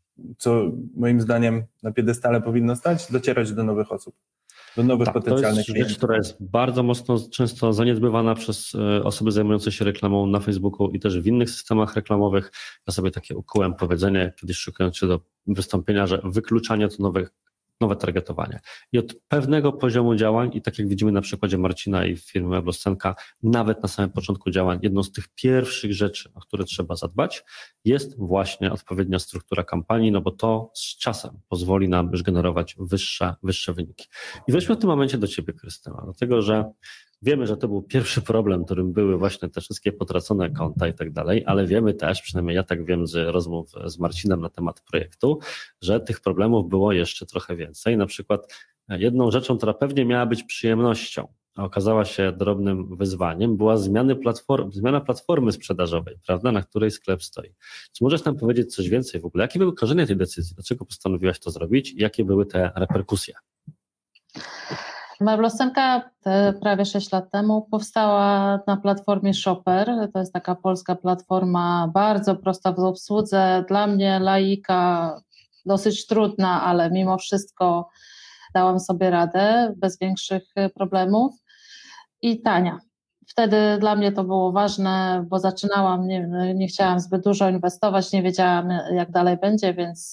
S2: co moim zdaniem na piedestale powinno stać, docierać do nowych osób, do nowych
S1: tak,
S2: potencjalnych
S1: to jest
S2: klientów.
S1: Rzecz, która jest bardzo mocno, często zaniedbywana przez osoby zajmujące się reklamą na Facebooku i też w innych systemach reklamowych. Ja sobie takie ukułem powiedzenie, kiedyś szukając się do wystąpienia, że wykluczanie to nowe nowe targetowanie. I od pewnego poziomu działań, i tak jak widzimy na przykładzie Marcina i firmy Mebloscenka, nawet na samym początku działań, jedną z tych pierwszych rzeczy, o które trzeba zadbać, jest właśnie odpowiednia struktura kampanii, no bo to z czasem pozwoli nam już generować wyższe, wyższe wyniki. I weźmy w tym momencie do Ciebie, Krystyna, dlatego że wiemy, że to był pierwszy problem, którym były właśnie te wszystkie potracone konta i tak dalej, ale wiemy też, przynajmniej ja tak wiem z rozmów z Marcinem na temat projektu, że tych problemów było jeszcze trochę więcej. Na przykład jedną rzeczą, która pewnie miała być przyjemnością, a okazała się drobnym wyzwaniem, była zmiana platformy, zmiana platformy sprzedażowej, prawda, na której sklep stoi. Czy możesz nam powiedzieć coś więcej w ogóle? Jakie były korzenie tej decyzji? Dlaczego postanowiłaś to zrobić? Jakie były te reperkusje?
S3: Mebloscenka prawie sześć lat temu powstała na platformie Shopper. To jest taka polska platforma bardzo prosta w obsłudze. Dla mnie laika dosyć trudna, ale mimo wszystko dałam sobie radę bez większych problemów i tania. Wtedy dla mnie to było ważne, bo zaczynałam, nie, nie chciałam zbyt dużo inwestować, nie wiedziałam jak dalej będzie, więc,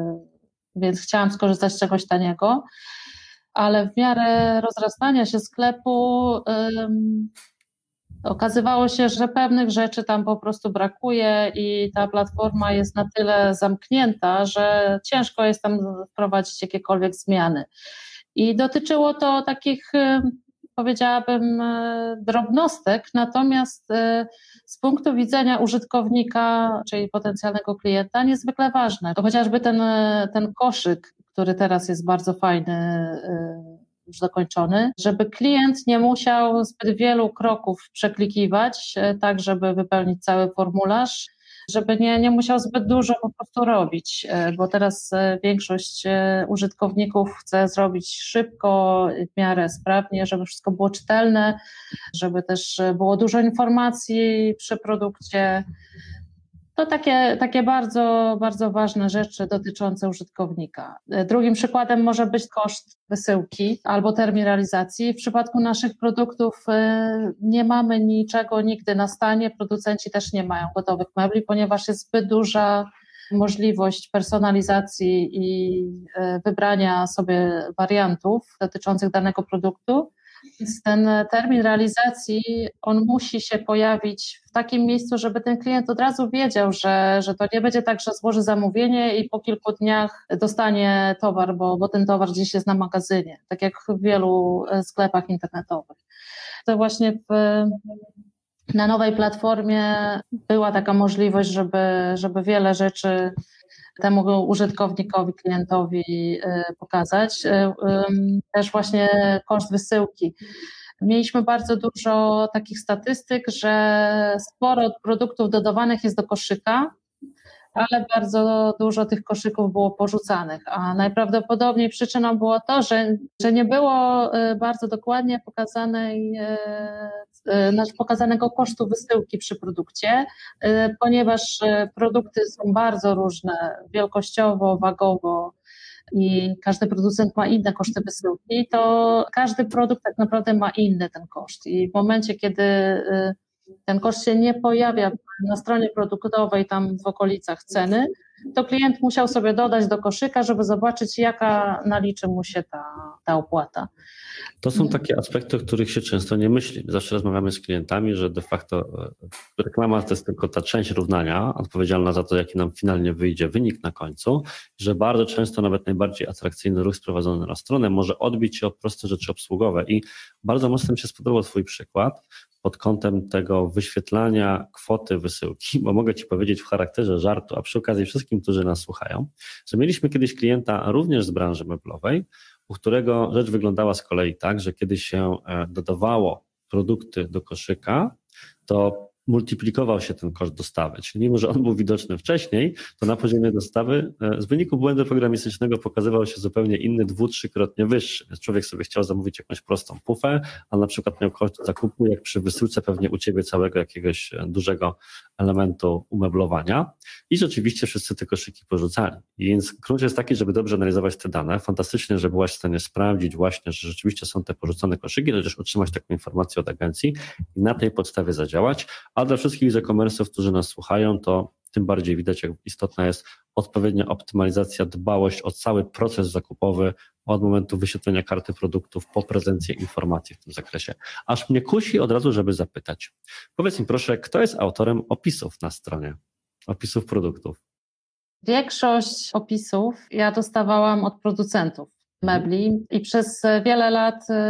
S3: więc chciałam skorzystać z czegoś taniego. Ale w miarę rozrastania się sklepu um, okazywało się, że pewnych rzeczy tam po prostu brakuje i ta platforma jest na tyle zamknięta, że ciężko jest tam wprowadzić jakiekolwiek zmiany. I dotyczyło to takich, powiedziałabym, drobnostek, natomiast z punktu widzenia użytkownika, czyli potencjalnego klienta, niezwykle ważne. To chociażby ten, ten koszyk, który teraz jest bardzo fajny, już dokończony, żeby klient nie musiał zbyt wielu kroków przeklikiwać, tak żeby wypełnić cały formularz, żeby nie, nie musiał zbyt dużo po prostu robić, bo teraz większość użytkowników chce zrobić szybko, w miarę sprawnie, żeby wszystko było czytelne, żeby też było dużo informacji przy produkcie. To takie, takie bardzo, bardzo ważne rzeczy dotyczące użytkownika. Drugim przykładem może być koszt wysyłki albo termin realizacji. W przypadku naszych produktów nie mamy niczego nigdy na stanie, producenci też nie mają gotowych mebli, ponieważ jest zbyt duża możliwość personalizacji i wybrania sobie wariantów dotyczących danego produktu. Więc ten termin realizacji, on musi się pojawić w takim miejscu, żeby ten klient od razu wiedział, że, że to nie będzie tak, że złoży zamówienie i po kilku dniach dostanie towar, bo, bo ten towar gdzieś jest na magazynie, tak jak w wielu sklepach internetowych. To właśnie w, na nowej platformie była taka możliwość, żeby, żeby wiele rzeczy temu użytkownikowi, klientowi pokazać. Też właśnie koszt wysyłki. Mieliśmy bardzo dużo takich statystyk, że sporo produktów dodawanych jest do koszyka, ale bardzo dużo tych koszyków było porzucanych, a najprawdopodobniej przyczyną było to, że, że nie było bardzo dokładnie pokazanej, pokazanego kosztu wysyłki przy produkcie, ponieważ produkty są bardzo różne wielkościowo, wagowo i każdy producent ma inne koszty wysyłki, to każdy produkt tak naprawdę ma inny ten koszt i w momencie, kiedy ten koszt się nie pojawia na stronie produktowej tam w okolicach ceny, to klient musiał sobie dodać do koszyka, żeby zobaczyć, jaka naliczy mu się ta, ta opłata.
S1: To są takie aspekty, o których się często nie myśli. Zawsze rozmawiamy z klientami, że de facto reklama to jest tylko ta część równania odpowiedzialna za to, jaki nam finalnie wyjdzie wynik na końcu, że bardzo często nawet najbardziej atrakcyjny ruch sprowadzony na stronę może odbić się o proste rzeczy obsługowe i bardzo mocno mi się spodobał twój przykład pod kątem tego wyświetlania kwoty wysyłki, bo mogę ci powiedzieć w charakterze żartu, a przy okazji wszystkim, którzy nas słuchają, że mieliśmy kiedyś klienta również z branży meblowej, u którego rzecz wyglądała z kolei tak, że kiedy się dodawało produkty do koszyka, to multiplikował się ten koszt dostawy, czyli mimo, że on był widoczny wcześniej, to na poziomie dostawy z wyniku błędu programistycznego pokazywał się zupełnie inny, dwu, trzykrotnie wyższy. Więc człowiek sobie chciał zamówić jakąś prostą pufę, a na przykład miał koszt zakupu, jak przy wysyłce pewnie u ciebie całego jakiegoś dużego elementu umeblowania i rzeczywiście wszyscy te koszyki porzucali. Więc klucz jest taki, żeby dobrze analizować te dane. Fantastycznie, że byłaś w stanie sprawdzić właśnie, że rzeczywiście są te porzucone koszyki, ale też otrzymać taką informację od agencji i na tej podstawie zadziałać. A dla wszystkich e-commerce'ów, którzy nas słuchają, to tym bardziej widać, jak istotna jest odpowiednia optymalizacja, dbałość o cały proces zakupowy od momentu wyświetlenia karty produktów po prezencję informacji w tym zakresie. Aż mnie kusi od razu, żeby zapytać. Powiedz mi proszę, kto jest autorem opisów na stronie, opisów produktów?
S3: Większość opisów ja dostawałam od producentów mebli i przez wiele lat y,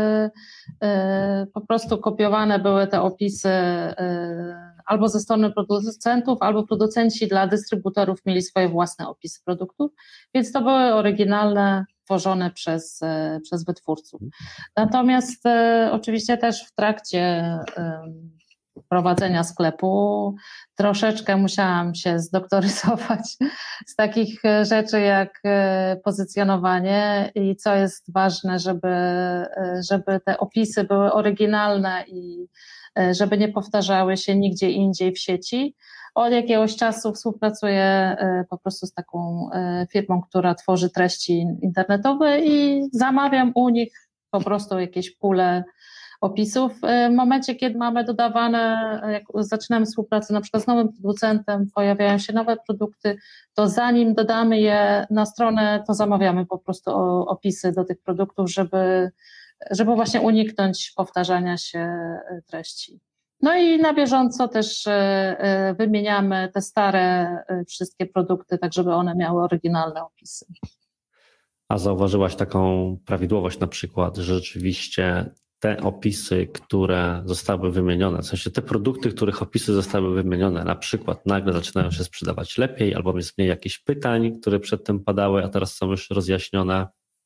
S3: y, po prostu kopiowane były te opisy y, albo ze strony producentów, albo producenci dla dystrybutorów mieli swoje własne opisy produktów, więc to były oryginalne, tworzone przez, y, przez wytwórców. Natomiast y, oczywiście też w trakcie y, prowadzenia sklepu troszeczkę musiałam się zdoktoryzować z takich rzeczy jak pozycjonowanie i co jest ważne, żeby, żeby te opisy były oryginalne i żeby nie powtarzały się nigdzie indziej w sieci. Od jakiegoś czasu współpracuję po prostu z taką firmą, która tworzy treści internetowe i zamawiam u nich po prostu jakieś pule opisów. W momencie, kiedy mamy dodawane, jak zaczynamy współpracę na przykład z nowym producentem, pojawiają się nowe produkty, to zanim dodamy je na stronę, to zamawiamy po prostu opisy do tych produktów, żeby, żeby właśnie uniknąć powtarzania się treści. No i na bieżąco też wymieniamy te stare wszystkie produkty, tak żeby one miały oryginalne opisy.
S1: A zauważyłaś taką prawidłowość na przykład, że rzeczywiście te opisy, które zostały wymienione, w sensie te produkty, których opisy zostały wymienione, na przykład nagle zaczynają się sprzedawać lepiej, albo jest mniej jakichś pytań, które przedtem padały, a teraz są już rozjaśnione?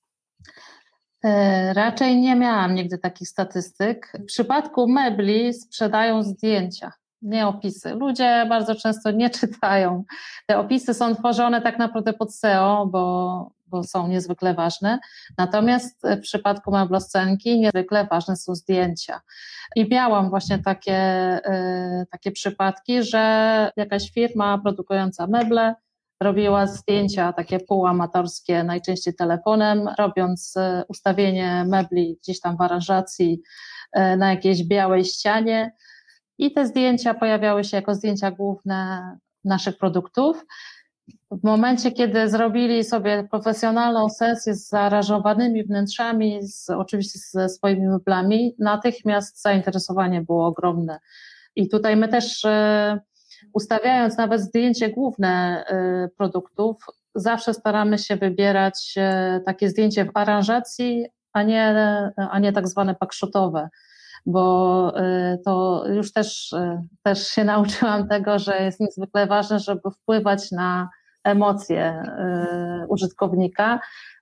S3: Raczej nie miałam nigdy takich statystyk. W przypadku mebli sprzedają zdjęcia, nie opisy. Ludzie bardzo często nie czytają. Te opisy są tworzone tak naprawdę pod S E O, bo bo są niezwykle ważne. Natomiast w przypadku mebloscenki niezwykle ważne są zdjęcia. I miałam właśnie takie, takie przypadki, że jakaś firma produkująca meble robiła zdjęcia takie półamatorskie, najczęściej telefonem, robiąc ustawienie mebli gdzieś tam w aranżacji na jakiejś białej ścianie i te zdjęcia pojawiały się jako zdjęcia główne naszych produktów. W momencie, kiedy zrobili sobie profesjonalną sesję z zaaranżowanymi wnętrzami, z, oczywiście ze swoimi meblami, natychmiast zainteresowanie było ogromne. I tutaj my też e, ustawiając nawet zdjęcie główne e, produktów, zawsze staramy się wybierać e, takie zdjęcie w aranżacji, a nie, a nie tak zwane backshotowe. bo to już też, też się nauczyłam tego, że jest niezwykle ważne, żeby wpływać na emocje użytkownika,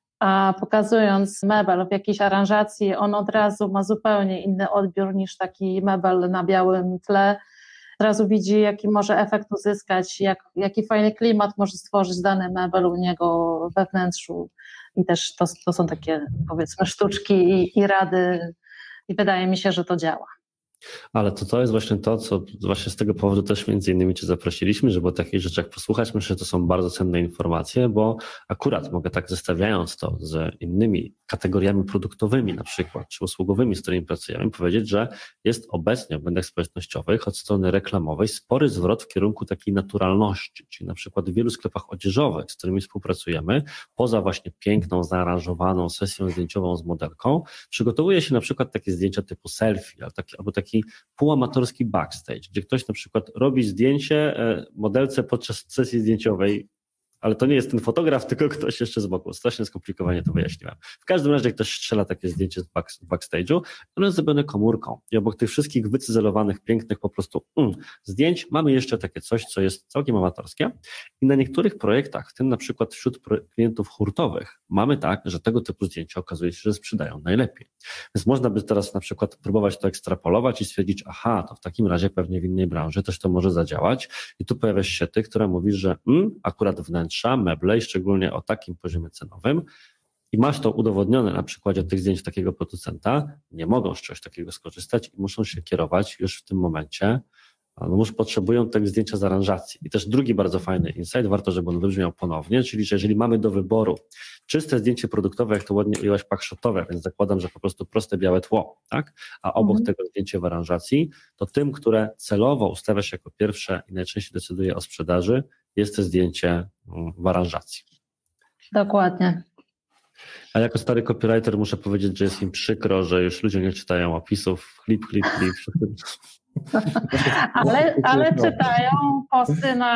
S3: a pokazując mebel w jakiejś aranżacji, on od razu ma zupełnie inny odbiór niż taki mebel na białym tle. Od razu widzi, jaki może efekt uzyskać, jak, jaki fajny klimat może stworzyć dany mebel u niego we wnętrzu. I też to, to są takie, powiedzmy, sztuczki i, i rady i wydaje mi się, że to działa.
S1: Ale to, to jest właśnie to, co właśnie z tego powodu też między innymi Cię zaprosiliśmy, żeby o takich rzeczach posłuchać. Myślę, że to są bardzo cenne informacje, bo akurat mogę tak zestawiając to z innymi kategoriami produktowymi na przykład, czy usługowymi, z którymi pracujemy, powiedzieć, że jest obecnie w mediach społecznościowych od strony reklamowej spory zwrot w kierunku takiej naturalności, czyli na przykład w wielu sklepach odzieżowych, z którymi współpracujemy, poza właśnie piękną, zaaranżowaną sesją zdjęciową z modelką, przygotowuje się na przykład takie zdjęcia typu selfie, albo taki, albo taki półamatorski backstage, gdzie ktoś na przykład robi zdjęcie modelce podczas sesji zdjęciowej, ale to nie jest ten fotograf, tylko ktoś jeszcze z boku. Strasznie skomplikowanie to wyjaśniłem. W każdym razie ktoś strzela takie zdjęcie z back, backstage'u, ono jest zrobione komórką i obok tych wszystkich wycyzelowanych, pięknych po prostu mm, zdjęć mamy jeszcze takie coś, co jest całkiem amatorskie i na niektórych projektach, w tym na przykład wśród klientów hurtowych, mamy tak, że tego typu zdjęcia okazuje się, że sprzedają najlepiej. Więc można by teraz na przykład próbować to ekstrapolować i stwierdzić, aha, to w takim razie pewnie w innej branży też to może zadziałać i tu pojawia się ty, która mówi, że mm, akurat wnętrze meble i szczególnie o takim poziomie cenowym i masz to udowodnione na przykładzie tych zdjęć takiego producenta, nie mogą z czegoś takiego skorzystać i muszą się kierować już w tym momencie, no już potrzebują tego zdjęcia z aranżacji. I też drugi bardzo fajny insight, warto, żeby on wybrzmiał ponownie, czyli że jeżeli mamy do wyboru czyste zdjęcie produktowe, jak to ładnie ujęłaś, pakshotowe, więc zakładam, że po prostu proste białe tło, tak? A obok mhm. tego zdjęcie w aranżacji, to tym, które celowo ustawia się jako pierwsze i najczęściej decyduje o sprzedaży, jest to zdjęcie w aranżacji.
S3: Dokładnie.
S1: A jako stary copywriter muszę powiedzieć, że jest im przykro, że już ludzie nie czytają opisów, klip, klip, klip.
S3: ale, ale czytają posty na,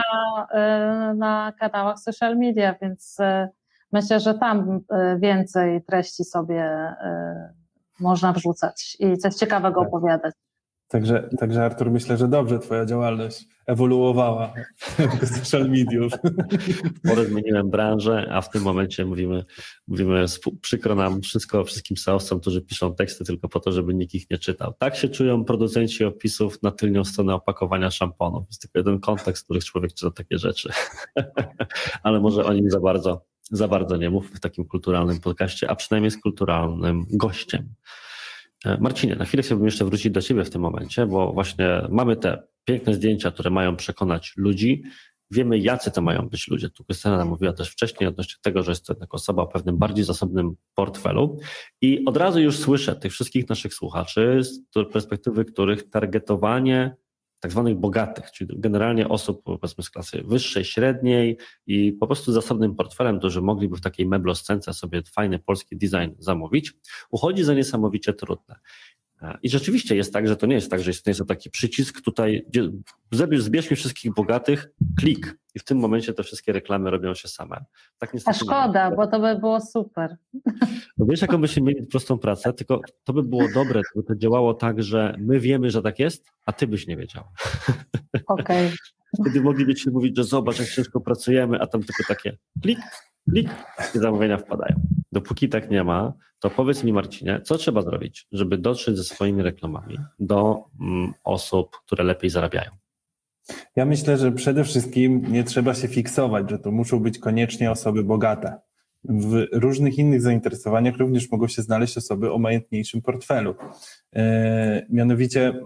S3: na kanałach social media, więc myślę, że tam więcej treści sobie można wrzucać i coś ciekawego tak. opowiadać.
S2: Także, także Artur, myślę, że dobrze twoja działalność ewoluowała w social mediów.
S1: Sporo zmieniłem branżę, a w tym momencie mówimy, mówimy przykro nam wszystko, wszystkim S E O-som, którzy piszą teksty tylko po to, żeby nikt ich nie czytał. Tak się czują producenci opisów na tylnią stronę opakowania szamponów. Jest tylko jeden kontekst, w których człowiek czyta takie rzeczy. Ale może o nim za bardzo, za bardzo nie mów w takim kulturalnym podcaście, a przynajmniej z kulturalnym gościem. Marcinie, na chwilę chciałbym jeszcze wrócić do Ciebie w tym momencie, bo właśnie mamy te piękne zdjęcia, które mają przekonać ludzi. Wiemy, jacy to mają być ludzie. Tu Krystyna mówiła też wcześniej odnośnie tego, że jest to jednak osoba o pewnym bardziej zasobnym portfelu i od razu już słyszę tych wszystkich naszych słuchaczy z perspektywy, których targetowanie tak zwanych bogatych, czyli generalnie osób powiedzmy z klasy wyższej, średniej i po prostu zasobnym portfelem, którzy mogliby w takiej mebloscence sobie fajny polski design zamówić, uchodzi za niesamowicie trudne. I rzeczywiście jest tak, że to nie jest tak, że istnieje to taki przycisk tutaj, gdzie zbierz mi wszystkich bogatych, klik i w tym momencie te wszystkie reklamy robią się same. Tak
S3: A szkoda, bo to by było super.
S1: No wiesz, jaką byśmy mieli prostą pracę, tylko to by było dobre, gdyby to działało tak, że my wiemy, że tak jest, a ty byś nie wiedział.
S3: Okej. Okay.
S1: Wtedy moglibyśmy mówić, że zobacz, jak ciężko pracujemy, a tam tylko takie klik, klik i zamówienia wpadają. Dopóki tak nie ma, to powiedz mi, Marcinie, co trzeba zrobić, żeby dotrzeć ze swoimi reklamami do mm, osób, które lepiej zarabiają?
S2: Ja myślę, że przede wszystkim nie trzeba się fiksować, że to muszą być koniecznie osoby bogate. W różnych innych zainteresowaniach również mogą się znaleźć osoby o majątniejszym portfelu. Yy, mianowicie,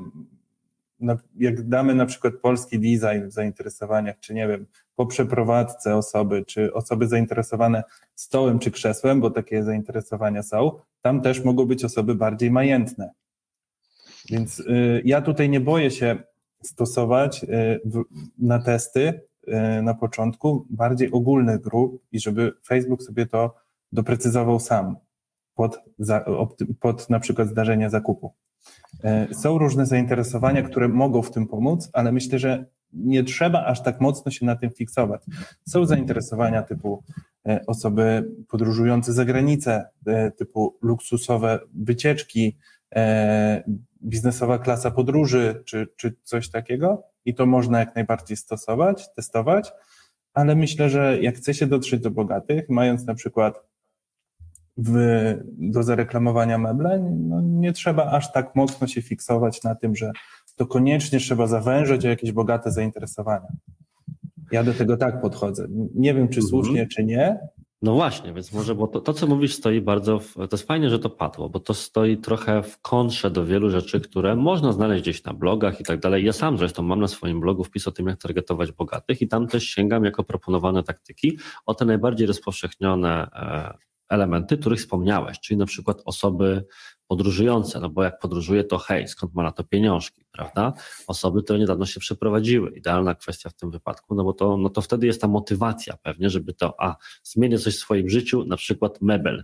S2: jak damy na przykład polski design w zainteresowaniach, czy nie wiem, po przeprowadzce osoby, czy osoby zainteresowane stołem czy krzesłem, bo takie zainteresowania są, tam też mogą być osoby bardziej majętne. Więc y, ja tutaj nie boję się stosować y, w, na testy y, na początku bardziej ogólnych grup i żeby Facebook sobie to doprecyzował sam pod, za, pod na przykład zdarzenia zakupu. Są różne zainteresowania, które mogą w tym pomóc, ale myślę, że nie trzeba aż tak mocno się na tym fiksować. Są zainteresowania typu osoby podróżujące za granicę, typu luksusowe wycieczki, e, biznesowa klasa podróży, czy, czy coś takiego i to można jak najbardziej stosować, testować, ale myślę, że jak chce się dotrzeć do bogatych, mając na przykład w, do zareklamowania meble, no nie trzeba aż tak mocno się fiksować na tym, że to koniecznie trzeba zawężać o jakieś bogate zainteresowania. Ja do tego tak podchodzę. Nie wiem, czy słusznie, czy nie.
S1: No właśnie, więc może, bo to, to co mówisz stoi bardzo, w, to jest fajnie, że to padło, bo to stoi trochę w kontrze do wielu rzeczy, które można znaleźć gdzieś na blogach i tak dalej. Ja sam zresztą mam na swoim blogu wpis o tym, jak targetować bogatych i tam też sięgam jako proponowane taktyki o te najbardziej rozpowszechnione elementy, których wspomniałeś, czyli na przykład osoby podróżujące, no bo jak podróżuje, to hej, skąd ma na to pieniążki, prawda? Osoby, które niedawno się przeprowadziły. Idealna kwestia w tym wypadku, no bo to, no to wtedy jest ta motywacja pewnie, żeby to, a zmienię coś w swoim życiu, na przykład mebel.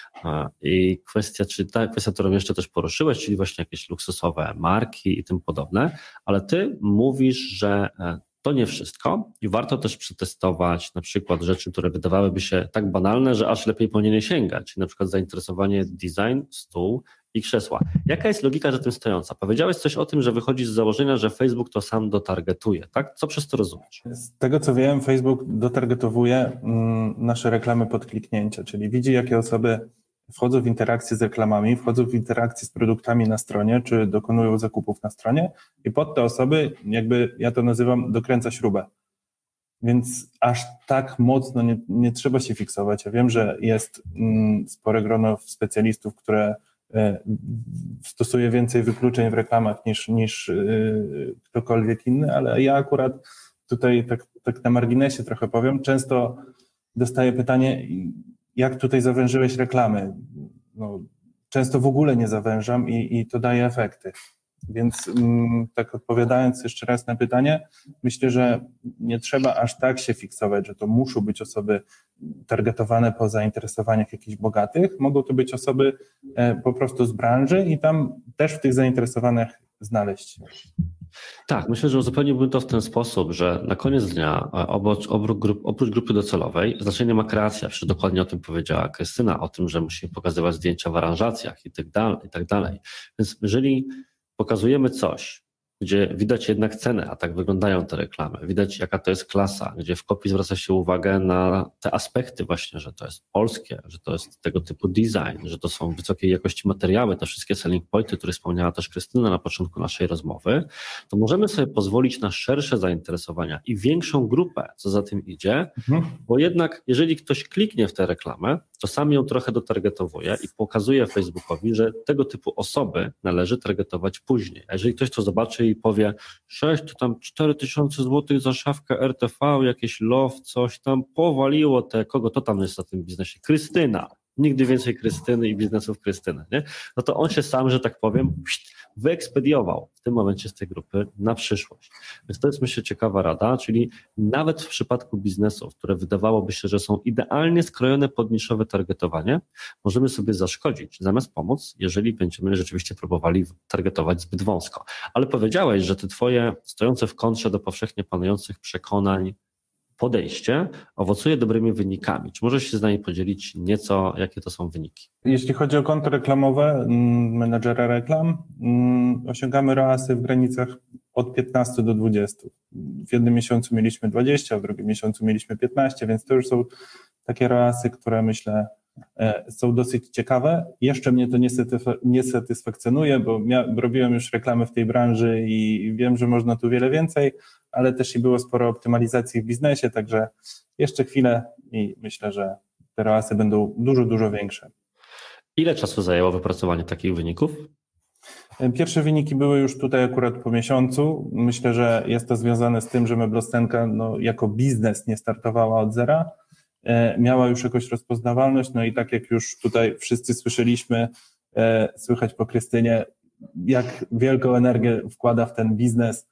S1: I kwestia, czy ta kwestia, którą jeszcze też poruszyłeś, czyli właśnie jakieś luksusowe marki i tym podobne, ale ty mówisz, że to nie wszystko i warto też przetestować na przykład rzeczy, które wydawałyby się tak banalne, że aż lepiej po nie nie sięgać, czyli na przykład zainteresowanie design, stół i krzesła. Jaka jest logika za tym stojąca? Powiedziałeś coś o tym, że wychodzi z założenia, że Facebook to sam dotargetuje, tak? Co przez to rozumiesz?
S2: Z tego co wiem, Facebook dotargetowuje mm, nasze reklamy pod kliknięcie, czyli widzi, jakie osoby wchodzą w interakcję z reklamami, wchodzą w interakcję z produktami na stronie, czy dokonują zakupów na stronie i pod te osoby, jakby ja to nazywam, dokręca śrubę. Więc aż tak mocno nie, nie trzeba się fiksować. Ja wiem, że jest mm, spore grono specjalistów, które y, stosuje więcej wykluczeń w reklamach niż, niż y, ktokolwiek inny, ale ja akurat tutaj tak, tak na marginesie trochę powiem, często dostaję pytanie, jak tutaj zawężyłeś reklamy? No, często w ogóle nie zawężam i, i to daje efekty. Więc mm, tak odpowiadając jeszcze raz na pytanie, myślę, że nie trzeba aż tak się fiksować, że to muszą być osoby targetowane po zainteresowaniach jakichś bogatych. Mogą to być osoby e, po prostu z branży i tam też w tych zainteresowanych znaleźć.
S1: Tak, myślę, że uzupełniłbym to w ten sposób, że na koniec dnia oprócz, oprócz grupy docelowej znaczenie ma kreacja, przecież dokładnie o tym powiedziała Krystyna, o tym, że musimy pokazywać zdjęcia w aranżacjach i tak dalej, i tak dalej. Więc jeżeli pokazujemy coś, gdzie widać jednak cenę, a tak wyglądają te reklamy, widać jaka to jest klasa, gdzie w kopii zwraca się uwagę na te aspekty właśnie, że to jest polskie, że to jest tego typu design, że to są wysokiej jakości materiały, te wszystkie selling pointy, które wspomniała też Krystyna na początku naszej rozmowy, to możemy sobie pozwolić na szersze zainteresowania i większą grupę, co za tym idzie, mhm. bo jednak jeżeli ktoś kliknie w tę reklamę, to sam ją trochę dotargetowuje i pokazuje Facebookowi, że tego typu osoby należy targetować później. A jeżeli ktoś to zobaczy i powie sześć, to tam cztery tysiące złotych za szafkę R T V, jakieś love, coś tam powaliło te, kogo to tam jest na tym biznesie? Krystyna. Nigdy więcej Krystyny i biznesów Krystyny, nie? No to on się sam, że tak powiem, wyekspediował w tym momencie z tej grupy na przyszłość. Więc to jest, myślę, ciekawa rada, czyli nawet w przypadku biznesów, które wydawałoby się, że są idealnie skrojone pod niszowe targetowanie, możemy sobie zaszkodzić zamiast pomóc, jeżeli będziemy rzeczywiście próbowali targetować zbyt wąsko. Ale powiedziałeś, że te twoje stojące w kontrze do powszechnie panujących przekonań podejście owocuje dobrymi wynikami. Czy możesz się z nami podzielić nieco, jakie to są wyniki?
S2: Jeśli chodzi o konto reklamowe menedżera reklam, osiągamy roasy w granicach od piętnastu do dwudziestu. W jednym miesiącu mieliśmy dwadzieścia, w drugim miesiącu mieliśmy piętnaście, więc to już są takie roasy, które myślę są dosyć ciekawe. Jeszcze mnie to nie satysfakcjonuje, bo ja robiłem już reklamy w tej branży i wiem, że można tu wiele więcej, ale też i było sporo optymalizacji w biznesie, także jeszcze chwilę i myślę, że te roasy będą dużo, dużo większe.
S1: Ile czasu zajęło wypracowanie takich wyników?
S2: Pierwsze wyniki były już tutaj akurat po miesiącu. Myślę, że jest to związane z tym, że Meblostenka no, jako biznes nie startowała od zera, miała już jakąś rozpoznawalność, no i tak jak już tutaj wszyscy słyszeliśmy, słychać po Krystynie, jak wielką energię wkłada w ten biznes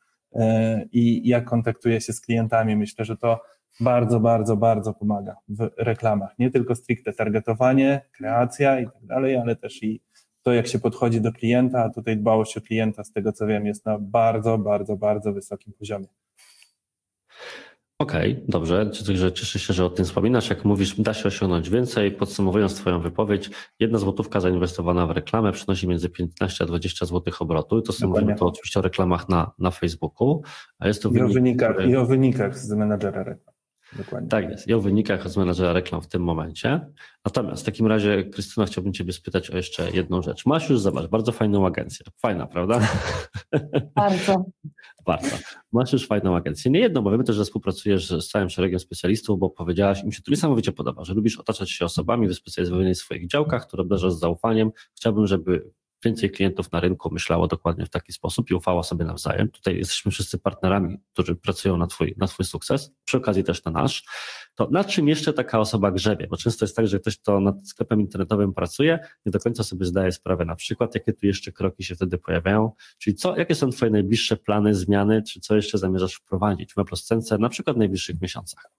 S2: i jak kontaktuje się z klientami. Myślę, że to bardzo, bardzo, bardzo pomaga w reklamach. Nie tylko stricte targetowanie, kreacja i tak dalej, ale też i to, jak się podchodzi do klienta, a tutaj dbałość o klienta, z tego co wiem, jest na bardzo, bardzo, bardzo wysokim poziomie.
S1: Okej, okay, dobrze. Cieszę się, że o tym wspominasz. Jak mówisz, da się osiągnąć więcej. Podsumowując Twoją wypowiedź, jedna złotówka zainwestowana w reklamę przynosi między piętnaście a dwadzieścia złotych obrotu. I to są mówimy to oczywiście o reklamach na, na Facebooku. A jest to
S2: I,
S1: wynik,
S2: o wynikach,
S1: który...
S2: I o wynikach z menadżera reklam. Dokładnie.
S1: Tak jest, i o wynikach z menadżera reklam w tym momencie. Natomiast w takim razie, Krystyna, chciałbym Ciebie spytać o jeszcze jedną rzecz. Masz już, zobacz, bardzo fajną agencję. Fajna, prawda?
S3: Bardzo.
S1: Bardzo. Masz już fajną agencję. Nie jedną, bo wiemy też, że współpracujesz z całym szeregiem specjalistów, bo powiedziałaś, mi się to niesamowicie podoba, że lubisz otaczać się osobami wyspecjalizowanymi w swoich działkach, które obdarzasz z zaufaniem. Chciałbym, żeby więcej klientów na rynku myślało dokładnie w taki sposób i ufało sobie nawzajem. Tutaj jesteśmy wszyscy partnerami, którzy pracują na twój, na twój sukces, przy okazji też na nasz. To nad czym jeszcze taka osoba grzebie? Bo często jest tak, że ktoś, kto nad sklepem internetowym pracuje, nie do końca sobie zdaje sprawę na przykład, jakie tu jeszcze kroki się wtedy pojawiają, czyli co, jakie są twoje najbliższe plany, zmiany, czy co jeszcze zamierzasz wprowadzić w MapLosCence, na przykład w najbliższych miesiącach?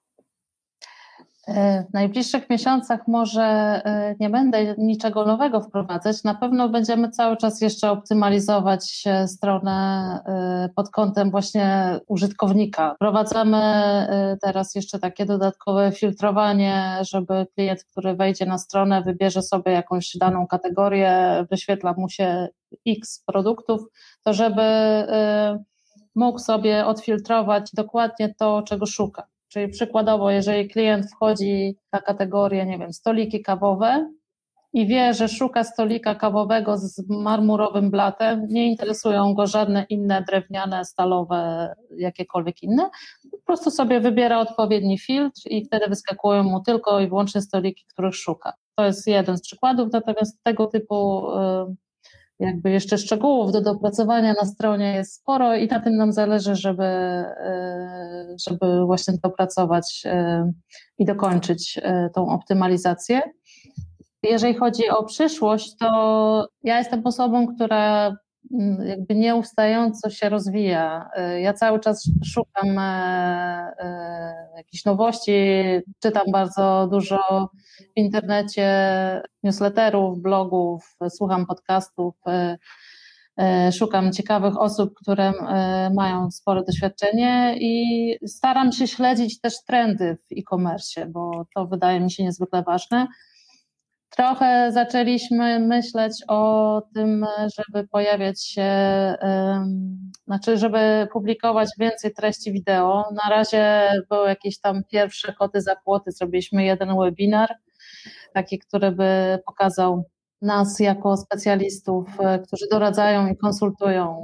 S3: W najbliższych miesiącach może nie będę niczego nowego wprowadzać. Na pewno będziemy cały czas jeszcze optymalizować stronę pod kątem właśnie użytkownika. Wprowadzamy teraz jeszcze takie dodatkowe filtrowanie, żeby klient, który wejdzie na stronę, wybierze sobie jakąś daną kategorię, wyświetla mu się X produktów, to żeby mógł sobie odfiltrować dokładnie to, czego szuka. Czyli przykładowo, jeżeli klient wchodzi na kategorię, nie wiem, stoliki kawowe i wie, że szuka stolika kawowego z marmurowym blatem, nie interesują go żadne inne drewniane, stalowe, jakiekolwiek inne, po prostu sobie wybiera odpowiedni filtr i wtedy wyskakują mu tylko i wyłącznie stoliki, których szuka. To jest jeden z przykładów, natomiast tego typu jakby jeszcze szczegółów do dopracowania na stronie jest sporo i na tym nam zależy, żeby, żeby właśnie dopracować i dokończyć tą optymalizację. Jeżeli chodzi o przyszłość, to ja jestem osobą, która jakby nieustająco się rozwija. Ja cały czas szukam jakichś nowości, czytam bardzo dużo w internecie newsletterów, blogów, słucham podcastów, szukam ciekawych osób, które mają spore doświadczenie i staram się śledzić też trendy w e-commerce, bo to wydaje mi się niezwykle ważne. Trochę zaczęliśmy myśleć o tym, żeby pojawiać się, znaczy żeby publikować więcej treści wideo. Na razie były jakieś tam pierwsze koty za płoty, zrobiliśmy jeden webinar, taki, który by pokazał nas jako specjalistów, którzy doradzają i konsultują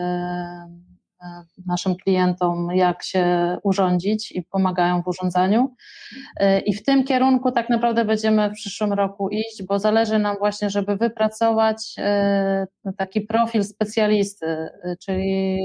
S3: naszym klientom, jak się urządzić i pomagają w urządzaniu. I w tym kierunku tak naprawdę będziemy w przyszłym roku iść, bo zależy nam właśnie, żeby wypracować taki profil specjalisty, czyli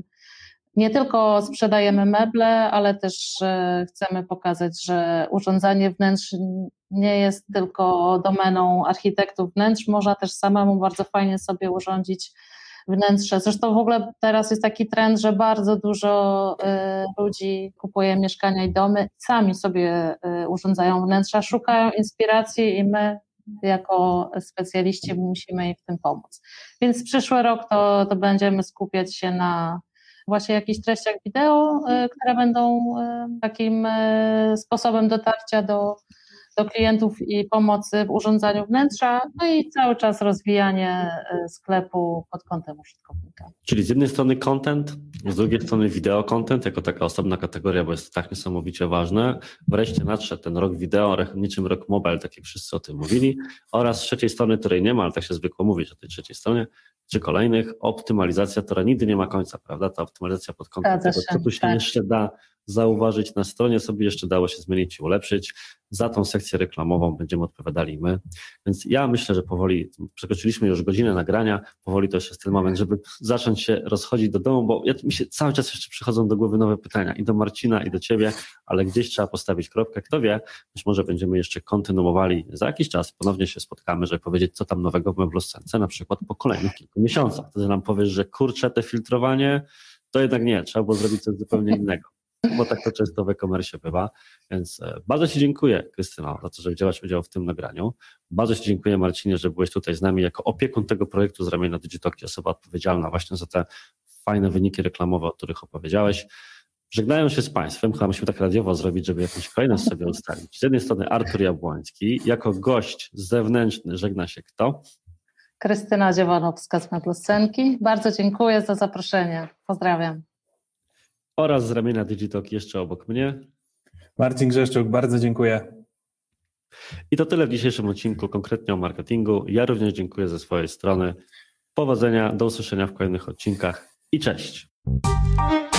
S3: nie tylko sprzedajemy meble, ale też chcemy pokazać, że urządzanie wnętrz nie jest tylko domeną architektów wnętrz, można też samemu bardzo fajnie sobie urządzić wnętrze. Zresztą w ogóle teraz jest taki trend, że bardzo dużo y, ludzi kupuje mieszkania i domy, sami sobie y, urządzają wnętrza, szukają inspiracji i my jako specjaliści musimy im w tym pomóc. Więc przyszły rok to, to będziemy skupiać się na właśnie jakichś treściach wideo, y, które będą y, takim y, sposobem dotarcia do do klientów i pomocy w urządzaniu wnętrza, no i cały czas rozwijanie sklepu pod kątem użytkownika.
S1: Czyli z jednej strony content, z drugiej strony wideo content, jako taka osobna kategoria, bo jest to tak niesamowicie ważne. Wreszcie nadszedł ten rok wideo, niczym rok mobile, tak jak wszyscy o tym mówili, oraz z trzeciej strony, której nie ma, ale tak się zwykło mówić o tej trzeciej stronie, czy kolejnych, optymalizacja, która nigdy nie ma końca, prawda? Ta optymalizacja pod kątem tego, co tu się tak. jeszcze da zauważyć na stronie, sobie jeszcze dało się zmienić i ulepszyć. Za tą sekcję reklamową będziemy odpowiadali my. Więc ja myślę, że powoli przekroczyliśmy już godzinę nagrania, powoli to już jest ten moment, żeby zacząć się rozchodzić do domu, bo ja, mi się cały czas jeszcze przychodzą do głowy nowe pytania i do Marcina, i do ciebie, ale gdzieś trzeba postawić kropkę. Kto wie, być może będziemy jeszcze kontynuowali za jakiś czas, ponownie się spotkamy, żeby powiedzieć, co tam nowego w MapLosCence, na przykład po kolejnych kilku miesiącach. Wtedy nam powiesz, że kurczę, te filtrowanie, to jednak nie, trzeba było zrobić coś zupełnie innego. Bo tak to często w e-commerce bywa, więc bardzo Ci dziękuję, Krystyno, za to, że wzięłaś udział w tym nagraniu. Bardzo Ci dziękuję, Marcinie, że byłeś tutaj z nami jako opiekun tego projektu z ramienia Digitalki, osoba odpowiedzialna właśnie za te fajne wyniki reklamowe, o których opowiedziałeś. Żegnają się z Państwem, chyba musimy tak radiowo zrobić, żeby jakąś kolejność sobie ustalić. Z jednej strony Artur Jabłoński, jako gość zewnętrzny żegna się kto?
S3: Krystyna Dziewanowska z Mebloscenki. Bardzo dziękuję za zaproszenie. Pozdrawiam.
S1: Oraz z ramienia Digitalk jeszcze obok mnie.
S2: Marcin Grzeszczuk, bardzo dziękuję.
S1: I to tyle w dzisiejszym odcinku, konkretnie o marketingu. Ja również dziękuję ze swojej strony. Powodzenia, do usłyszenia w kolejnych odcinkach i cześć.